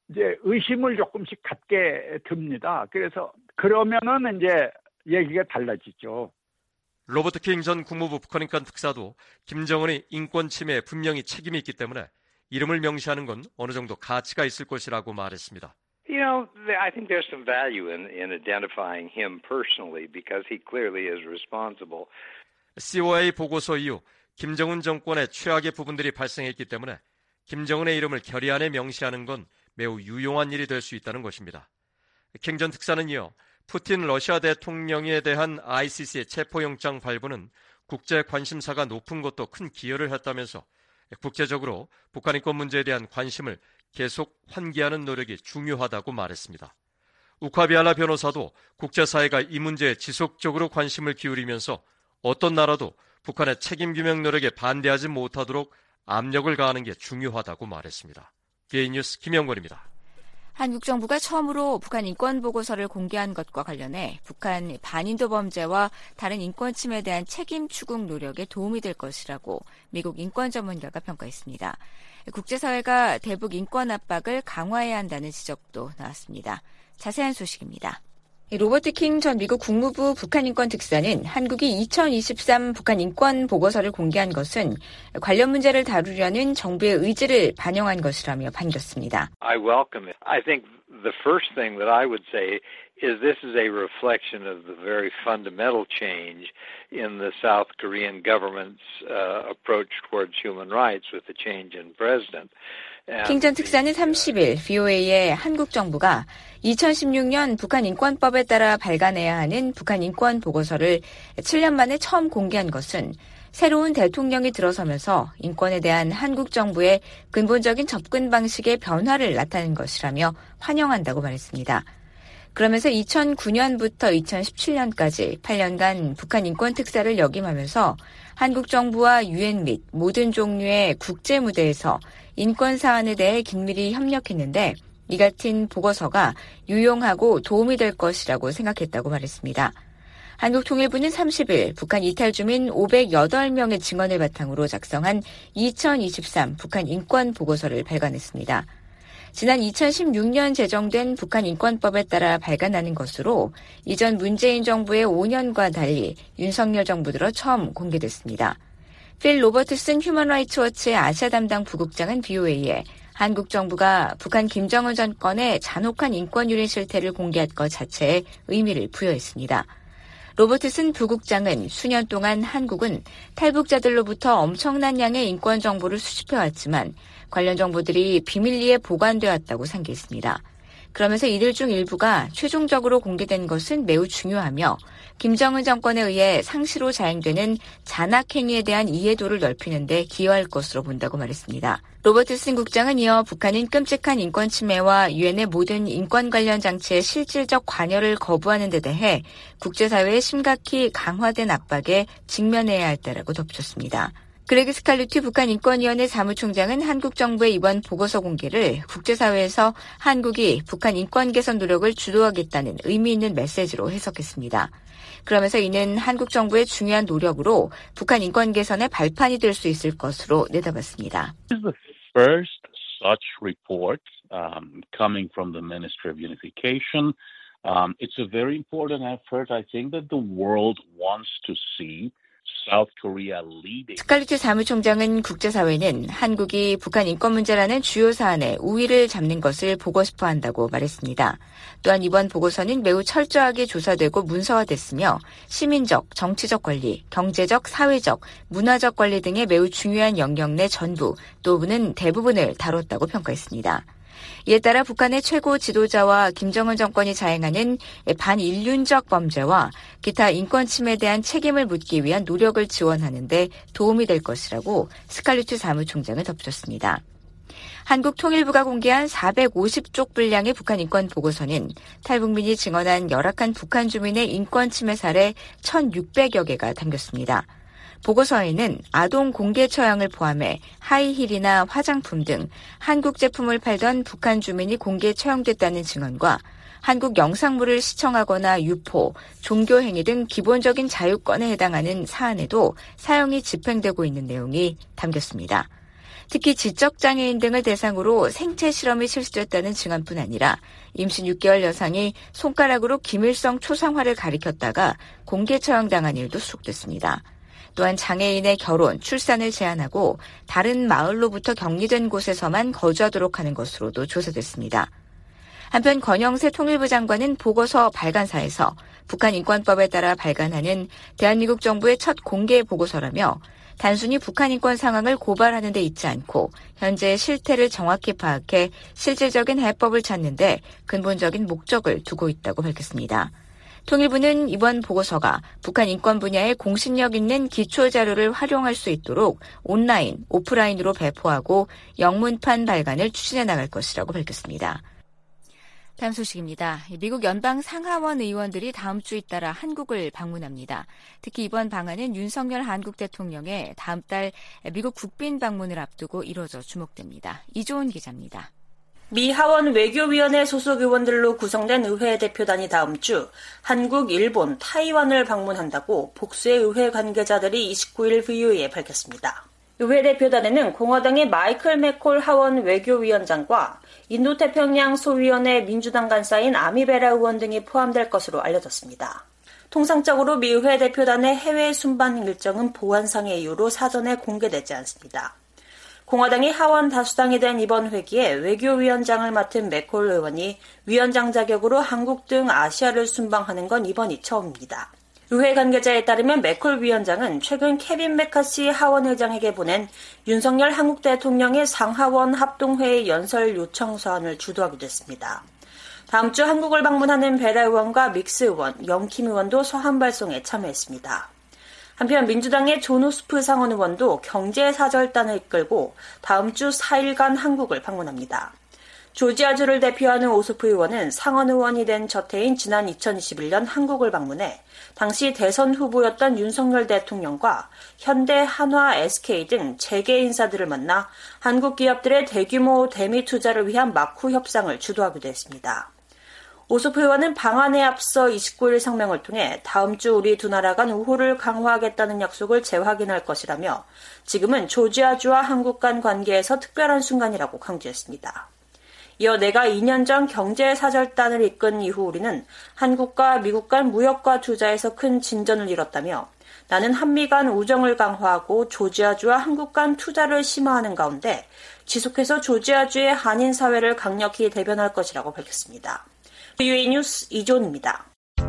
의심을 조금씩 갖게 듭니다. 그래서 그러면은 이제 얘기가 달라지죠. 로버트 킹 전 국무부 북한인권 특사도 김정은의 인권 침해에 분명히 책임이 있기 때문에 이름을 명시하는 건 어느 정도 가치가 있을 것이라고 말했습니다. You know, I think there's some value in identifying him personally because he clearly is responsible. COA 보고서 이후 김정은 정권의 최악의 부분들이 발생했기 때문에 김정은의 이름을 결의안에 명시하는 건 매우 유용한 일이 될 수 있다는 것입니다. 킹 전 특사는 이어 푸틴 러시아 대통령에 대한 ICC의 체포영장 발부는 국제 관심사가 높은 것도 큰 기여를 했다면서 국제적으로 북한 인권 문제에 대한 관심을 계속 환기하는 노력이 중요하다고 말했습니다. 우카비알라 변호사도 국제사회가 이 문제에 지속적으로 관심을 기울이면서 어떤 나라도 북한의 책임규명 노력에 반대하지 못하도록 압력을 가하는 게 중요하다고 말했습니다. 게이뉴스 김영권입니다. 한국 정부가 처음으로 북한 인권 보고서를 공개한 것과 관련해 북한 반인도 범죄와 다른 인권 침해에 대한 책임 추궁 노력에 도움이 될 것이라고 미국 인권 전문가가 평가했습니다. 국제사회가 대북 인권 압박을 강화해야 한다는 지적도 나왔습니다. 자세한 소식입니다. 로버트 킹 전 미국 국무부 북한인권 특사는 한국이 2023 북한 인권 보고서를 공개한 것은 관련 문제를 다루려는 정부의 의지를 반영한 것이라며 반겼습니다. I welcome it. I think the first thing that I would say is this is a reflection of the very fundamental change in the South Korean government's approach towards human rights with the change in president. 킹 전 특사는 30일 VOA에 한국 정부가 2016년 북한 인권법에 따라 발간해야 하는 북한 인권 보고서를 7년 만에 처음 공개한 것은 새로운 대통령이 들어서면서 인권에 대한 한국 정부의 근본적인 접근 방식의 변화를 나타낸 것이라며 환영한다고 말했습니다. 그러면서 2009년부터 2017년까지 8년간 북한 인권 특사를 역임하면서 한국 정부와 유엔 및 모든 종류의 국제 무대에서 인권 사안에 대해 긴밀히 협력했는데 이 같은 보고서가 유용하고 도움이 될 것이라고 생각했다고 말했습니다. 한국통일부는 30일 북한 이탈 주민 508명의 증언을 바탕으로 작성한 2023 북한 인권 보고서를 발간했습니다. 지난 2016년 제정된 북한 인권법에 따라 발간하는 것으로 이전 문재인 정부의 5년과 달리 윤석열 정부 들어 처음 공개됐습니다. 필 로버트슨 휴먼라이츠워치의 아시아 담당 부국장은 BOA에 한국 정부가 북한 김정은 정권의 잔혹한 인권 유린 실태를 공개한 것 자체에 의미를 부여했습니다. 로버트슨 부국장은 수년 동안 한국은 탈북자들로부터 엄청난 양의 인권 정보를 수집해왔지만 관련 정보들이 비밀리에 보관되었다고 상기했습니다. 그러면서 이들 중 일부가 최종적으로 공개된 것은 매우 중요하며 김정은 정권에 의해 상시로 자행되는 잔악행위에 대한 이해도를 넓히는 데 기여할 것으로 본다고 말했습니다. 로버트슨 국장은 이어 북한은 끔찍한 인권 침해와 유엔의 모든 인권 관련 장치의 실질적 관여를 거부하는 데 대해 국제사회의 심각히 강화된 압박에 직면해야 할 때라고 덧붙였습니다. 그레그 스칼루티 북한인권위원회 사무총장은 한국 정부의 이번 보고서 공개를 국제사회에서 한국이 북한 인권 개선 노력을 주도하겠다는 의미 있는 메시지로 해석했습니다. 그러면서 이는 한국 정부의 중요한 노력으로 북한 인권 개선의 발판이 될 수 있을 것으로 내다봤습니다. This is the first such report coming from the Ministry of Unification. It's a very important effort. I think that the world wants to see South Korea leading. 스칼루티 사무총장은 국제사회는 한국이 북한 인권 문제라는 주요 사안에 우위를 잡는 것을 보고 싶어 한다고 말했습니다. 또한 이번 보고서는 매우 철저하게 조사되고 문서화됐으며 시민적, 정치적 권리, 경제적, 사회적, 문화적 권리 등의 매우 중요한 영역 내 전부 또는 대부분을 다뤘다고 평가했습니다. 이에 따라 북한의 최고 지도자와 김정은 정권이 자행하는 반인륜적 범죄와 기타 인권 침해에 대한 책임을 묻기 위한 노력을 지원하는 데 도움이 될 것이라고 스칼루트 사무총장은 덧붙였습니다. 한국통일부가 공개한 450쪽 분량의 북한 인권 보고서는 탈북민이 증언한 열악한 북한 주민의 인권 침해 사례 1,600여 개가 담겼습니다. 보고서에는 아동 공개 처형을 포함해 하이힐이나 화장품 등 한국 제품을 팔던 북한 주민이 공개 처형됐다는 증언과 한국 영상물을 시청하거나 유포, 종교 행위 등 기본적인 자유권에 해당하는 사안에도 사형이 집행되고 있는 내용이 담겼습니다. 특히 지적장애인 등을 대상으로 생체 실험이 실시됐다는 증언뿐 아니라 임신 6개월 여성이 손가락으로 김일성 초상화를 가리켰다가 공개 처형당한 일도 수록됐습니다. 또한 장애인의 결혼, 출산을 제한하고 다른 마을로부터 격리된 곳에서만 거주하도록 하는 것으로도 조사됐습니다. 한편 권영세 통일부 장관은 보고서 발간사에서 북한 인권법에 따라 발간하는 대한민국 정부의 첫 공개 보고서라며 단순히 북한 인권 상황을 고발하는 데 있지 않고 현재의 실태를 정확히 파악해 실질적인 해법을 찾는 데 근본적인 목적을 두고 있다고 밝혔습니다. 통일부는 이번 보고서가 북한 인권 분야에 공신력 있는 기초자료를 활용할 수 있도록 온라인, 오프라인으로 배포하고 영문판 발간을 추진해 나갈 것이라고 밝혔습니다. 다음 소식입니다. 미국 연방 상하원 의원들이 다음 주 잇따라 한국을 방문합니다. 특히 이번 방한은 윤석열 한국 대통령의 다음 달 미국 국빈 방문을 앞두고 이뤄져 주목됩니다. 이조은 기자입니다. 미 하원 외교위원회 소속 의원들로 구성된 의회 대표단이 다음 주 한국, 일본, 타이완을 방문한다고 복수의 의회 관계자들이 29일 VOA에 밝혔습니다. 의회 대표단에는 공화당의 마이클 맥콜 하원 외교위원장과 인도태평양 소위원회 민주당 간사인 아미베라 의원 등이 포함될 것으로 알려졌습니다. 통상적으로 미 의회 대표단의 해외 순방 일정은 보안상의 이유로 사전에 공개되지 않습니다. 공화당이 하원 다수당이 된 이번 회기에 외교위원장을 맡은 맥콜 의원이 위원장 자격으로 한국 등 아시아를 순방하는 건 이번이 처음입니다. 의회 관계자에 따르면 맥콜 위원장은 최근 케빈 메카시 하원의장에게 보낸 윤석열 한국 대통령의 상하원 합동회의 연설 요청 서한을 주도하기도 했습니다. 다음 주 한국을 방문하는 베라 의원과 믹스 의원, 영킴 의원도 서한 발송에 참여했습니다. 한편 민주당의 존 오스프 상원 의원도 경제사절단을 이끌고 다음 주 4일간 한국을 방문합니다. 조지아주를 대표하는 오스프 의원은 상원 의원이 된 첫 해인 지난 2021년 한국을 방문해 당시 대선 후보였던 윤석열 대통령과 현대, 한화, SK 등 재계 인사들을 만나 한국 기업들의 대규모 대미 투자를 위한 마쿠 협상을 주도하기도 했습니다. 오소프 의원은 방한에 앞서 29일 성명을 통해 다음 주 우리 두 나라 간 우호를 강화하겠다는 약속을 재확인할 것이라며 지금은 조지아주와 한국 간 관계에서 특별한 순간이라고 강조했습니다. 이어 내가 2년 전 경제사절단을 이끈 이후 우리는 한국과 미국 간 무역과 투자에서 큰 진전을 이뤘다며 나는 한미 간 우정을 강화하고 조지아주와 한국 간 투자를 심화하는 가운데 지속해서 조지아주의 한인 사회를 강력히 대변할 것이라고 밝혔습니다. VOA 뉴스 이존입니다.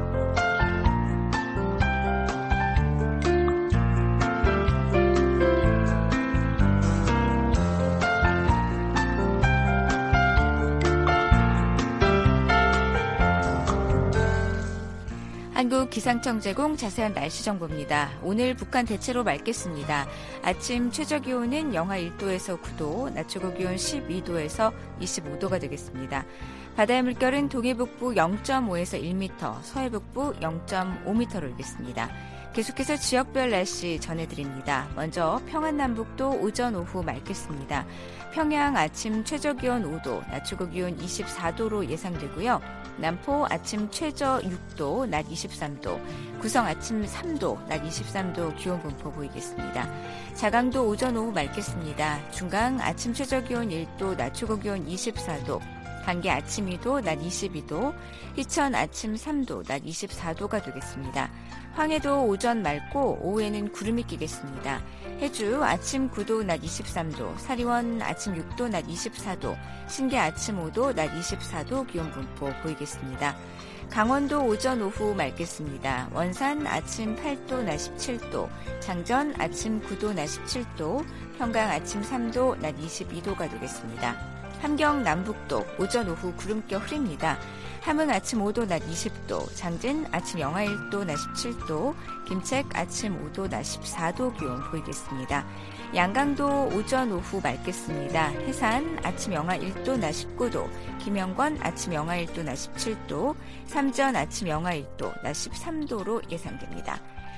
한국기상청 제공 자세한 날씨 정보입니다. 오늘 북한 대체로 맑겠습니다. 아침 최저기온은 영하 1도에서 9도, 낮 최고기온 12도에서 25도가 되겠습니다. 바다의 물결은 동해북부 0.5에서 1m, 서해북부 0.5m로 일겠습니다. 계속해서 지역별 날씨 전해드립니다. 먼저 평안남북도 오전 오후 맑겠습니다. 평양 아침 최저기온 5도, 낮 최고기온 24도로 예상되고요. 남포 아침 최저 6도, 낮 23도, 구성 아침 3도, 낮 23도 기온 분포 보이겠습니다. 자강도 오전 오후 맑겠습니다. 중강 아침 최저기온 1도, 낮 최고기온 24도, 단계 아침 2도, 낮 22도, 희천 아침 3도, 낮 24도가 되겠습니다. 황해도 오전 맑고 오후에는 구름이 끼겠습니다. 해주 아침 9도, 낮 23도, 사리원 아침 6도, 낮 24도, 신계 아침 5도, 낮 24도 기온 분포 보이겠습니다. 강원도 오전 오후 맑겠습니다. 원산 아침 8도, 낮 17도, 장전 아침 9도, 낮 17도, 평강 아침 3도, 낮 22도가 되겠습니다. 함경 남북도 오전 오후 구름껴 흐립니다. 함흥 아침 5도, 낮 20도, 장진 아침 영하 1도, 낮 17도, 김책 아침 5도, 낮 14도 기온 보이겠습니다. 양강도 오전 오후 맑겠습니다. 해산 아침 영하 1도, 낮 19도, 김영권 아침 영하 1도, 낮 17도, 삼전 아침 영하 1도, 낮 13도로 예상됩니다.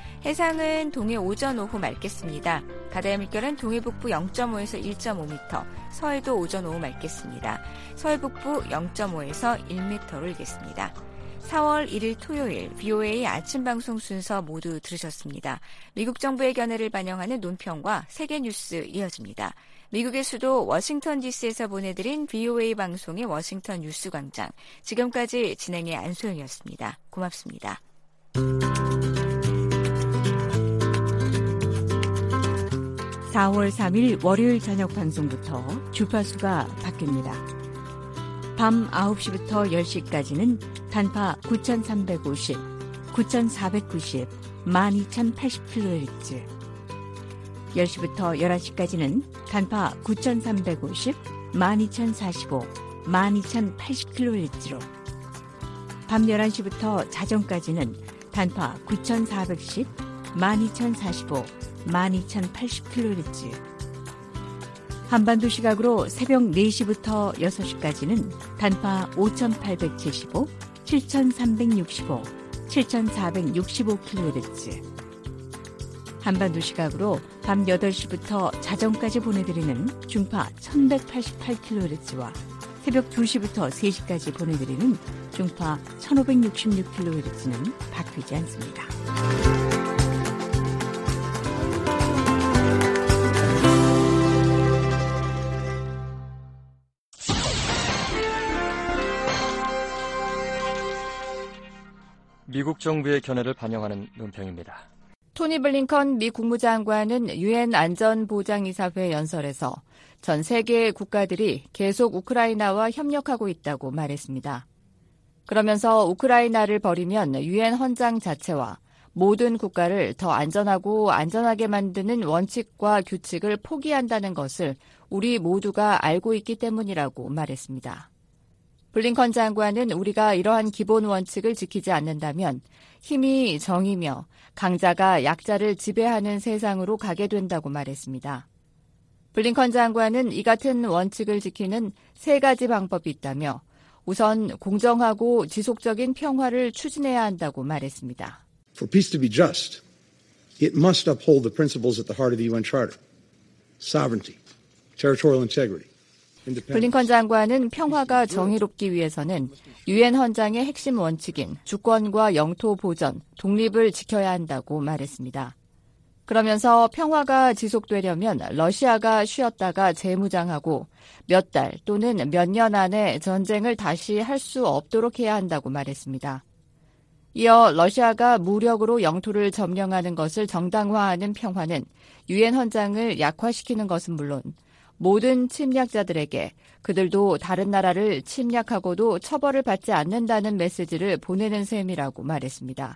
해상은 동해 오전 오후 맑겠습니다. 바다의 물결은 동해 북부 0.5에서 1.5m, 서해도 오전 오후 맑겠습니다. 서해 북부 0.5에서 1m로 일겠습니다. 4월 1일 토요일 VOA 아침 방송 순서 모두 들으셨습니다. 미국 정부의 견해를 반영하는 논평과 세계 뉴스 이어집니다. 미국의 수도 워싱턴 DC에서 보내드린 VOA 방송의 워싱턴 뉴스 광장. 지금까지 진행의 안소영이었습니다. 고맙습니다. 4월 3일 월요일 저녁 방송부터 주파수가 바뀝니다. 밤 9시부터 10시까지는 단파 9350, 9490, 12080kHz, 10시부터 11시까지는 단파 9350, 12045, 12080kHz로, 밤 11시부터 자정까지는 단파 9410, 12045, 12080kHz. 한반도 시각으로 새벽 4시부터 6시까지는 단파 5875, 7365, 7465kHz. 한반도 시각으로 밤 8시부터 자정까지 보내드리는 중파 1188kHz와 새벽 2시부터 3시까지 보내드리는 중파 1566kHz는 바뀌지 않습니다. 미국 정부의 견해를 반영하는 논평입니다. 토니 블링컨 미 국무장관은 유엔 안전보장이사회 연설에서 전 세계 국가들이 계속 우크라이나와 협력하고 있다고 말했습니다. 그러면서 우크라이나를 버리면 유엔 헌장 자체와 모든 국가를 더 안전하고 안전하게 만드는 원칙과 규칙을 포기한다는 것을 우리 모두가 알고 있기 때문이라고 말했습니다. 블링컨 장관은 우리가 이러한 기본 원칙을 지키지 않는다면 힘이 정이며 강자가 약자를 지배하는 세상으로 가게 된다고 말했습니다. 블링컨 장관은 이 같은 원칙을 지키는 3가지 방법이 있다며 우선 공정하고 지속적인 평화를 추진해야 한다고 말했습니다. For peace to be just, it must uphold the principles at the heart of the UN Charter: sovereignty, territorial integrity. 블링컨 장관은 평화가 정의롭기 위해서는 유엔 헌장의 핵심 원칙인 주권과 영토 보전, 독립을 지켜야 한다고 말했습니다. 그러면서 평화가 지속되려면 러시아가 쉬었다가 재무장하고 몇 달 또는 몇 년 안에 전쟁을 다시 할 수 없도록 해야 한다고 말했습니다. 이어 러시아가 무력으로 영토를 점령하는 것을 정당화하는 평화는 유엔 헌장을 약화시키는 것은 물론 모든 침략자들에게 그들도 다른 나라를 침략하고도 처벌을 받지 않는다는 메시지를 보내는 셈이라고 말했습니다.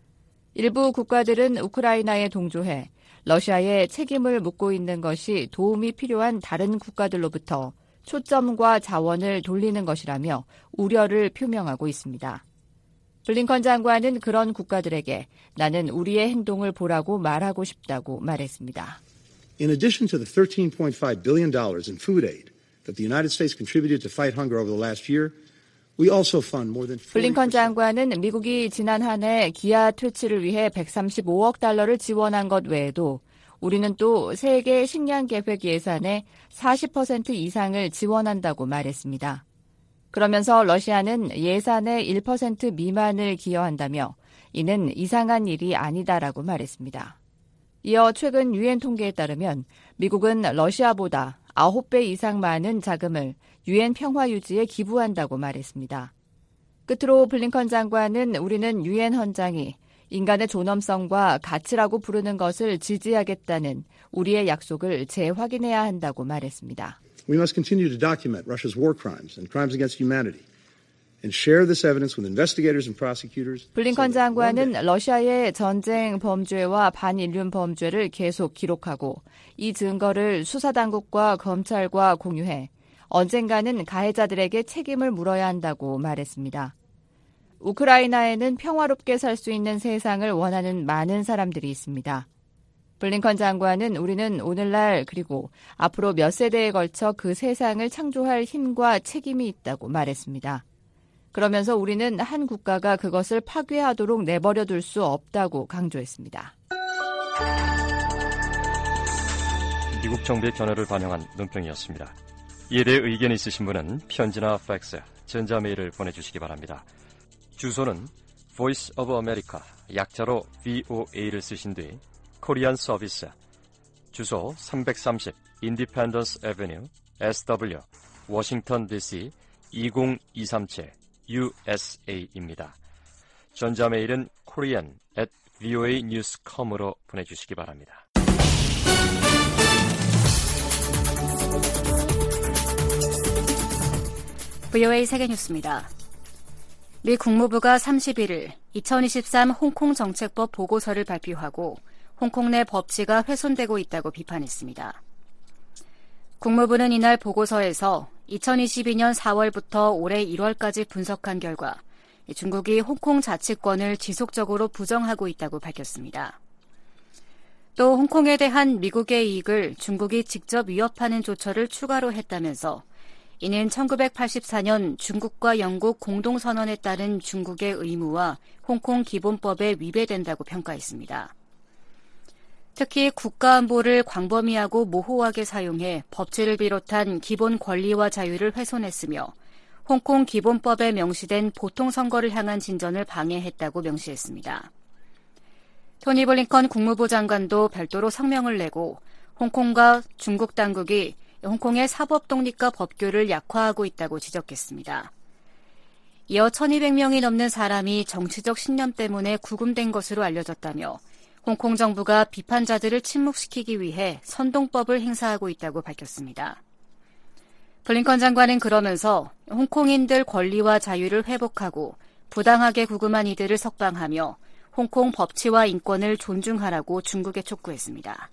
일부 국가들은 우크라이나에 동조해 러시아에 책임을 묻고 있는 것이 도움이 필요한 다른 국가들로부터 초점과 자원을 돌리는 것이라며 우려를 표명하고 있습니다. 블링컨 장관은 그런 국가들에게 나는 우리의 행동을 보라고 말하고 싶다고 말했습니다. In addition to the $13.5 billion in food aid that the United States contributed to fight hunger over the last year, we also fund more than 40%. 블링컨 장관은 미국이 지난 한 해 기아 퇴치를 위해 135억 달러를 지원한 것 외에도 우리는 또 세계 식량 계획 예산의 40% 이상을 지원한다고 말했습니다. 그러면서 러시아는 예산의 1% 미만을 기여한다며 이는 이상한 일이 아니다라고 말했습니다. 이어 최근 유엔 통계에 따르면 미국은 러시아보다 9배 이상 많은 자금을 유엔 평화 유지에 기부한다고 말했습니다. 끝으로 블링컨 장관은 우리는 유엔 헌장이 인간의 존엄성과 가치라고 부르는 것을 지지하겠다는 우리의 약속을 재확인해야 한다고 말했습니다. We must continue to document Russia's war crimes and crimes against humanity. And share this evidence with investigators and prosecutors. 블링컨 장관은 러시아의 전쟁 범죄와 반인륜 범죄를 계속 기록하고 이 증거를 수사당국과 검찰과 공유해 언젠가는 가해자들에게 책임을 물어야 한다고 말했습니다. 우크라이나에는 평화롭게 살 수 있는 세상을 원하는 많은 사람들이 있습니다. 블링컨 장관은 우리는 오늘날 그리고 앞으로 몇 세대에 걸쳐 그 세상을 창조할 힘과 책임이 있다고 말했습니다. 그러면서 우리는 한 국가가 그것을 파괴하도록 내버려둘 수 없다고 강조했습니다. 미국 정부의 견해를 반영한 논평이었습니다. 이에 대해 의견이 있으신 분은 편지나 팩스, 전자메일을 보내주시기 바랍니다. 주소는 Voice of America, 약자로 VOA를 쓰신 뒤 코리안 서비스, 주소 330 Independence Avenue, SW, 워싱턴 DC 20237 USA입니다. 전자메일은 korean@voanews.com으로 보내주시기 바랍니다. VOA 세계뉴스입니다. 미 국무부가 31일 2023 홍콩 정책법 보고서를 발표하고 홍콩 내 법치가 훼손되고 있다고 비판했습니다. 국무부는 이날 보고서에서 2022년 4월부터 올해 1월까지 분석한 결과 중국이 홍콩 자치권을 지속적으로 부정하고 있다고 밝혔습니다. 또 홍콩에 대한 미국의 이익을 중국이 직접 위협하는 조처를 추가로 했다면서 이는 1984년 중국과 영국 공동선언에 따른 중국의 의무와 홍콩 기본법에 위배된다고 평가했습니다. 특히 국가안보를 광범위하고 모호하게 사용해 법치를 비롯한 기본 권리와 자유를 훼손했으며 홍콩 기본법에 명시된 보통선거를 향한 진전을 방해했다고 명시했습니다. 토니 블링컨 국무부 장관도 별도로 성명을 내고 홍콩과 중국 당국이 홍콩의 사법 독립과 법규를 약화하고 있다고 지적했습니다. 이어 1200명이 넘는 사람이 정치적 신념 때문에 구금된 것으로 알려졌다며 홍콩 정부가 비판자들을 침묵시키기 위해 선동법을 행사하고 있다고 밝혔습니다. 블링컨 장관은 그러면서 홍콩인들 권리와 자유를 회복하고 부당하게 구금한 이들을 석방하며 홍콩 법치와 인권을 존중하라고 중국에 촉구했습니다.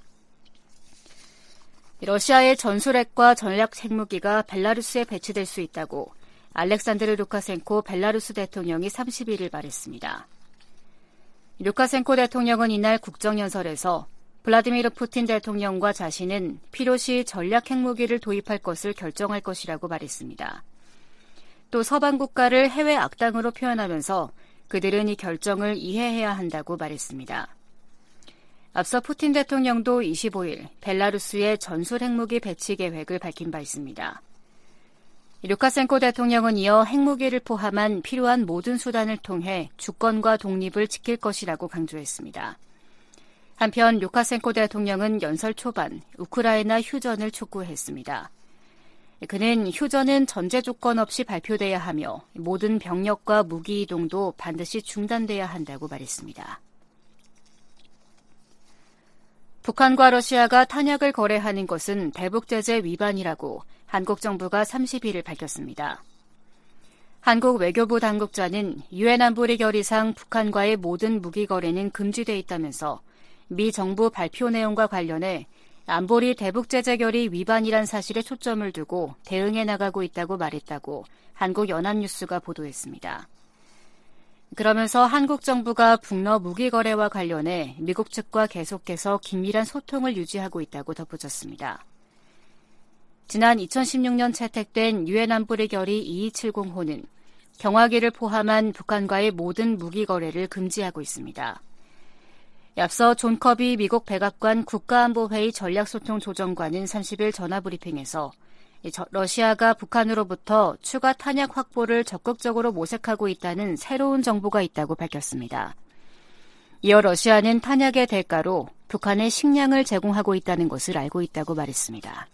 러시아의 전술핵과 전략 핵무기가 벨라루스에 배치될 수 있다고 알렉산드르 루카셴코 벨라루스 대통령이 31일 말했습니다. 루카셴코 대통령은 이날 국정연설에서 블라디미르 푸틴 대통령과 자신은 필요시 전략 핵무기를 도입할 것을 결정할 것이라고 말했습니다. 또 서방 국가를 해외 악당으로 표현하면서 그들은 이 결정을 이해해야 한다고 말했습니다. 앞서 푸틴 대통령도 25일 벨라루스의 전술 핵무기 배치 계획을 밝힌 바 있습니다. 루카센코 대통령은 이어 핵무기를 포함한 필요한 모든 수단을 통해 주권과 독립을 지킬 것이라고 강조했습니다. 한편 루카센코 대통령은 연설 초반 우크라이나 휴전을 촉구했습니다. 그는 휴전은 전제 조건 없이 발표돼야 하며 모든 병력과 무기 이동도 반드시 중단돼야 한다고 말했습니다. 북한과 러시아가 탄약을 거래하는 것은 대북 제재 위반이라고 한국 정부가 30일을 밝혔습니다. 한국 외교부 당국자는 유엔 안보리 결의상 북한과의 모든 무기 거래는 금지돼 있다면서 미 정부 발표 내용과 관련해 안보리 대북 제재 결의 위반이란 사실에 초점을 두고 대응해 나가고 있다고 말했다고 한국 연합뉴스가 보도했습니다. 그러면서 한국 정부가 북러 무기 거래와 관련해 미국 측과 계속해서 긴밀한 소통을 유지하고 있다고 덧붙였습니다. 지난 2016년 채택된 유엔 안보리 결의 2270호는 경화기를 포함한 북한과의 모든 무기 거래를 금지하고 있습니다. 앞서 존 커비 미국 백악관 국가안보회의 전략소통조정관은 30일 전화브리핑에서 러시아가 북한으로부터 추가 탄약 확보를 적극적으로 모색하고 있다는 새로운 정보가 있다고 밝혔습니다. 이어 러시아는 탄약의 대가로 북한에 식량을 제공하고 있다는 것을 알고 있다고 말했습니다.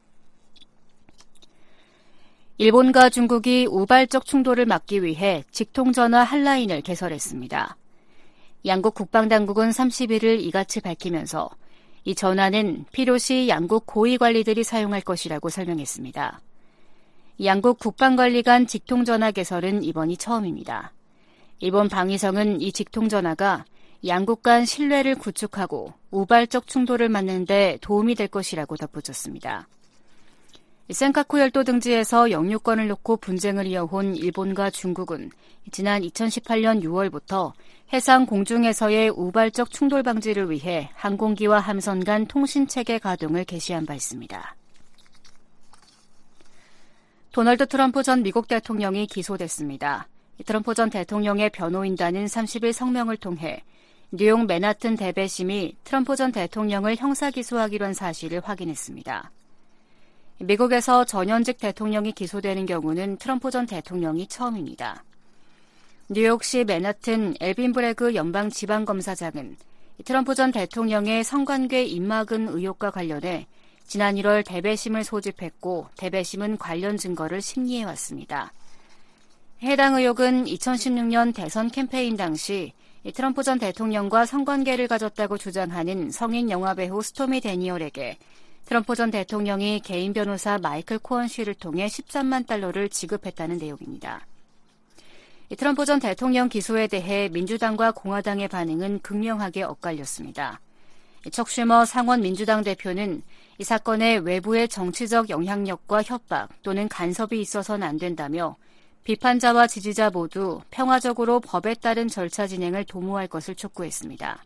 일본과 중국이 우발적 충돌을 막기 위해 직통전화 핫라인을 개설했습니다. 양국 국방당국은 31일 이같이 밝히면서 이 전화는 필요시 양국 고위관리들이 사용할 것이라고 설명했습니다. 양국 국방관리 간 직통전화 개설은 이번이 처음입니다. 일본 방위성은 이 직통전화가 양국 간 신뢰를 구축하고 우발적 충돌을 막는 데 도움이 될 것이라고 덧붙였습니다. 센카쿠 열도 등지에서 영유권을 놓고 분쟁을 이어온 일본과 중국은 지난 2018년 6월부터 해상 공중에서의 우발적 충돌 방지를 위해 항공기와 함선 간 통신체계 가동을 개시한 바 있습니다. 도널드 트럼프 전 미국 대통령이 기소됐습니다. 트럼프 전 대통령의 변호인단은 30일 성명을 통해 뉴욕 맨하튼 대배심이 트럼프 전 대통령을 형사기소하기로 한 사실을 확인했습니다. 미국에서 전현직 대통령이 기소되는 경우는 트럼프 전 대통령이 처음입니다. 뉴욕시 맨하튼 엘빈 브래그 연방지방검사장은 트럼프 전 대통령의 성관계 입막음 의혹과 관련해 지난 1월 대배심을 소집했고 대배심은 관련 증거를 심리해왔습니다. 해당 의혹은 2016년 대선 캠페인 당시 트럼프 전 대통령과 성관계를 가졌다고 주장하는 성인 영화배우 스토미 데니얼에게 트럼프 전 대통령이 개인 변호사 마이클 코언 씨를 통해 13만 달러를 지급했다는 내용입니다. 트럼프 전 대통령 기소에 대해 민주당과 공화당의 반응은 극명하게 엇갈렸습니다. 척 슈머 상원 민주당 대표는 이 사건에 외부의 정치적 영향력과 협박 또는 간섭이 있어서는 안 된다며 비판자와 지지자 모두 평화적으로 법에 따른 절차 진행을 도모할 것을 촉구했습니다.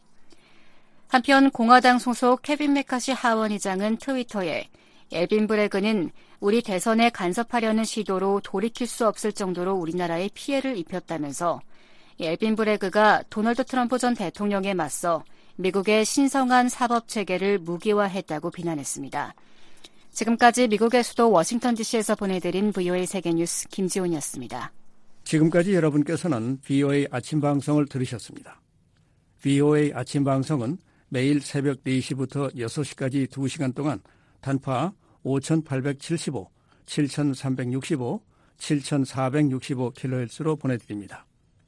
한편 공화당 소속 케빈 메카시 하원의장은 트위터에 엘빈 브래그는 우리 대선에 간섭하려는 시도로 돌이킬 수 없을 정도로 우리나라에 피해를 입혔다면서 엘빈 브래그가 도널드 트럼프 전 대통령에 맞서 미국의 신성한 사법체계를 무기화했다고 비난했습니다. 지금까지 미국의 수도 워싱턴 DC에서 보내드린 VOA 세계뉴스 김지훈이었습니다. 지금까지 여러분께서는 VOA 아침 방송을 들으셨습니다. VOA 아침 방송은 매일 새벽 4시부터 6시까지 2시간 동안 단파 5,875, 7,365, 7,465kHz로 보내드립니다.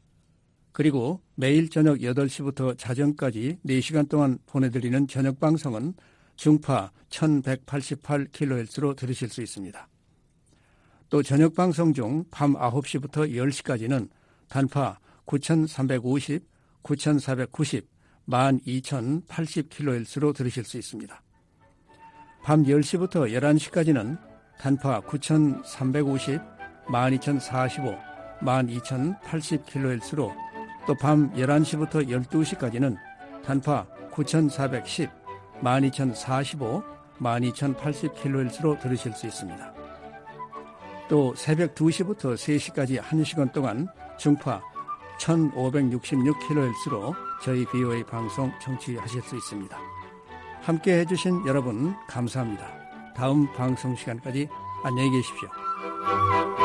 그리고 매일 저녁 8시부터 자정까지 4시간 동안 보내드리는 저녁 방송은 중파 1,188kHz로 들으실 수 있습니다. 또 저녁 방송 중 밤 9시부터 10시까지는 단파 9,350, 9,490, 12,080kHz로 들으실 수 있습니다. 밤 10시부터 11시까지는 단파 9,350, 12,045, 12,080kHz로 또 밤 11시부터 12시까지는 단파 9,410, 12,045, 12,080kHz로 들으실 수 있습니다. 또 새벽 2시부터 3시까지 1시간 동안 중파 1566kHz로 저희 BOA 방송 청취하실 수 있습니다. 함께 해주신 여러분 감사합니다. 다음 방송 시간까지 안녕히 계십시오.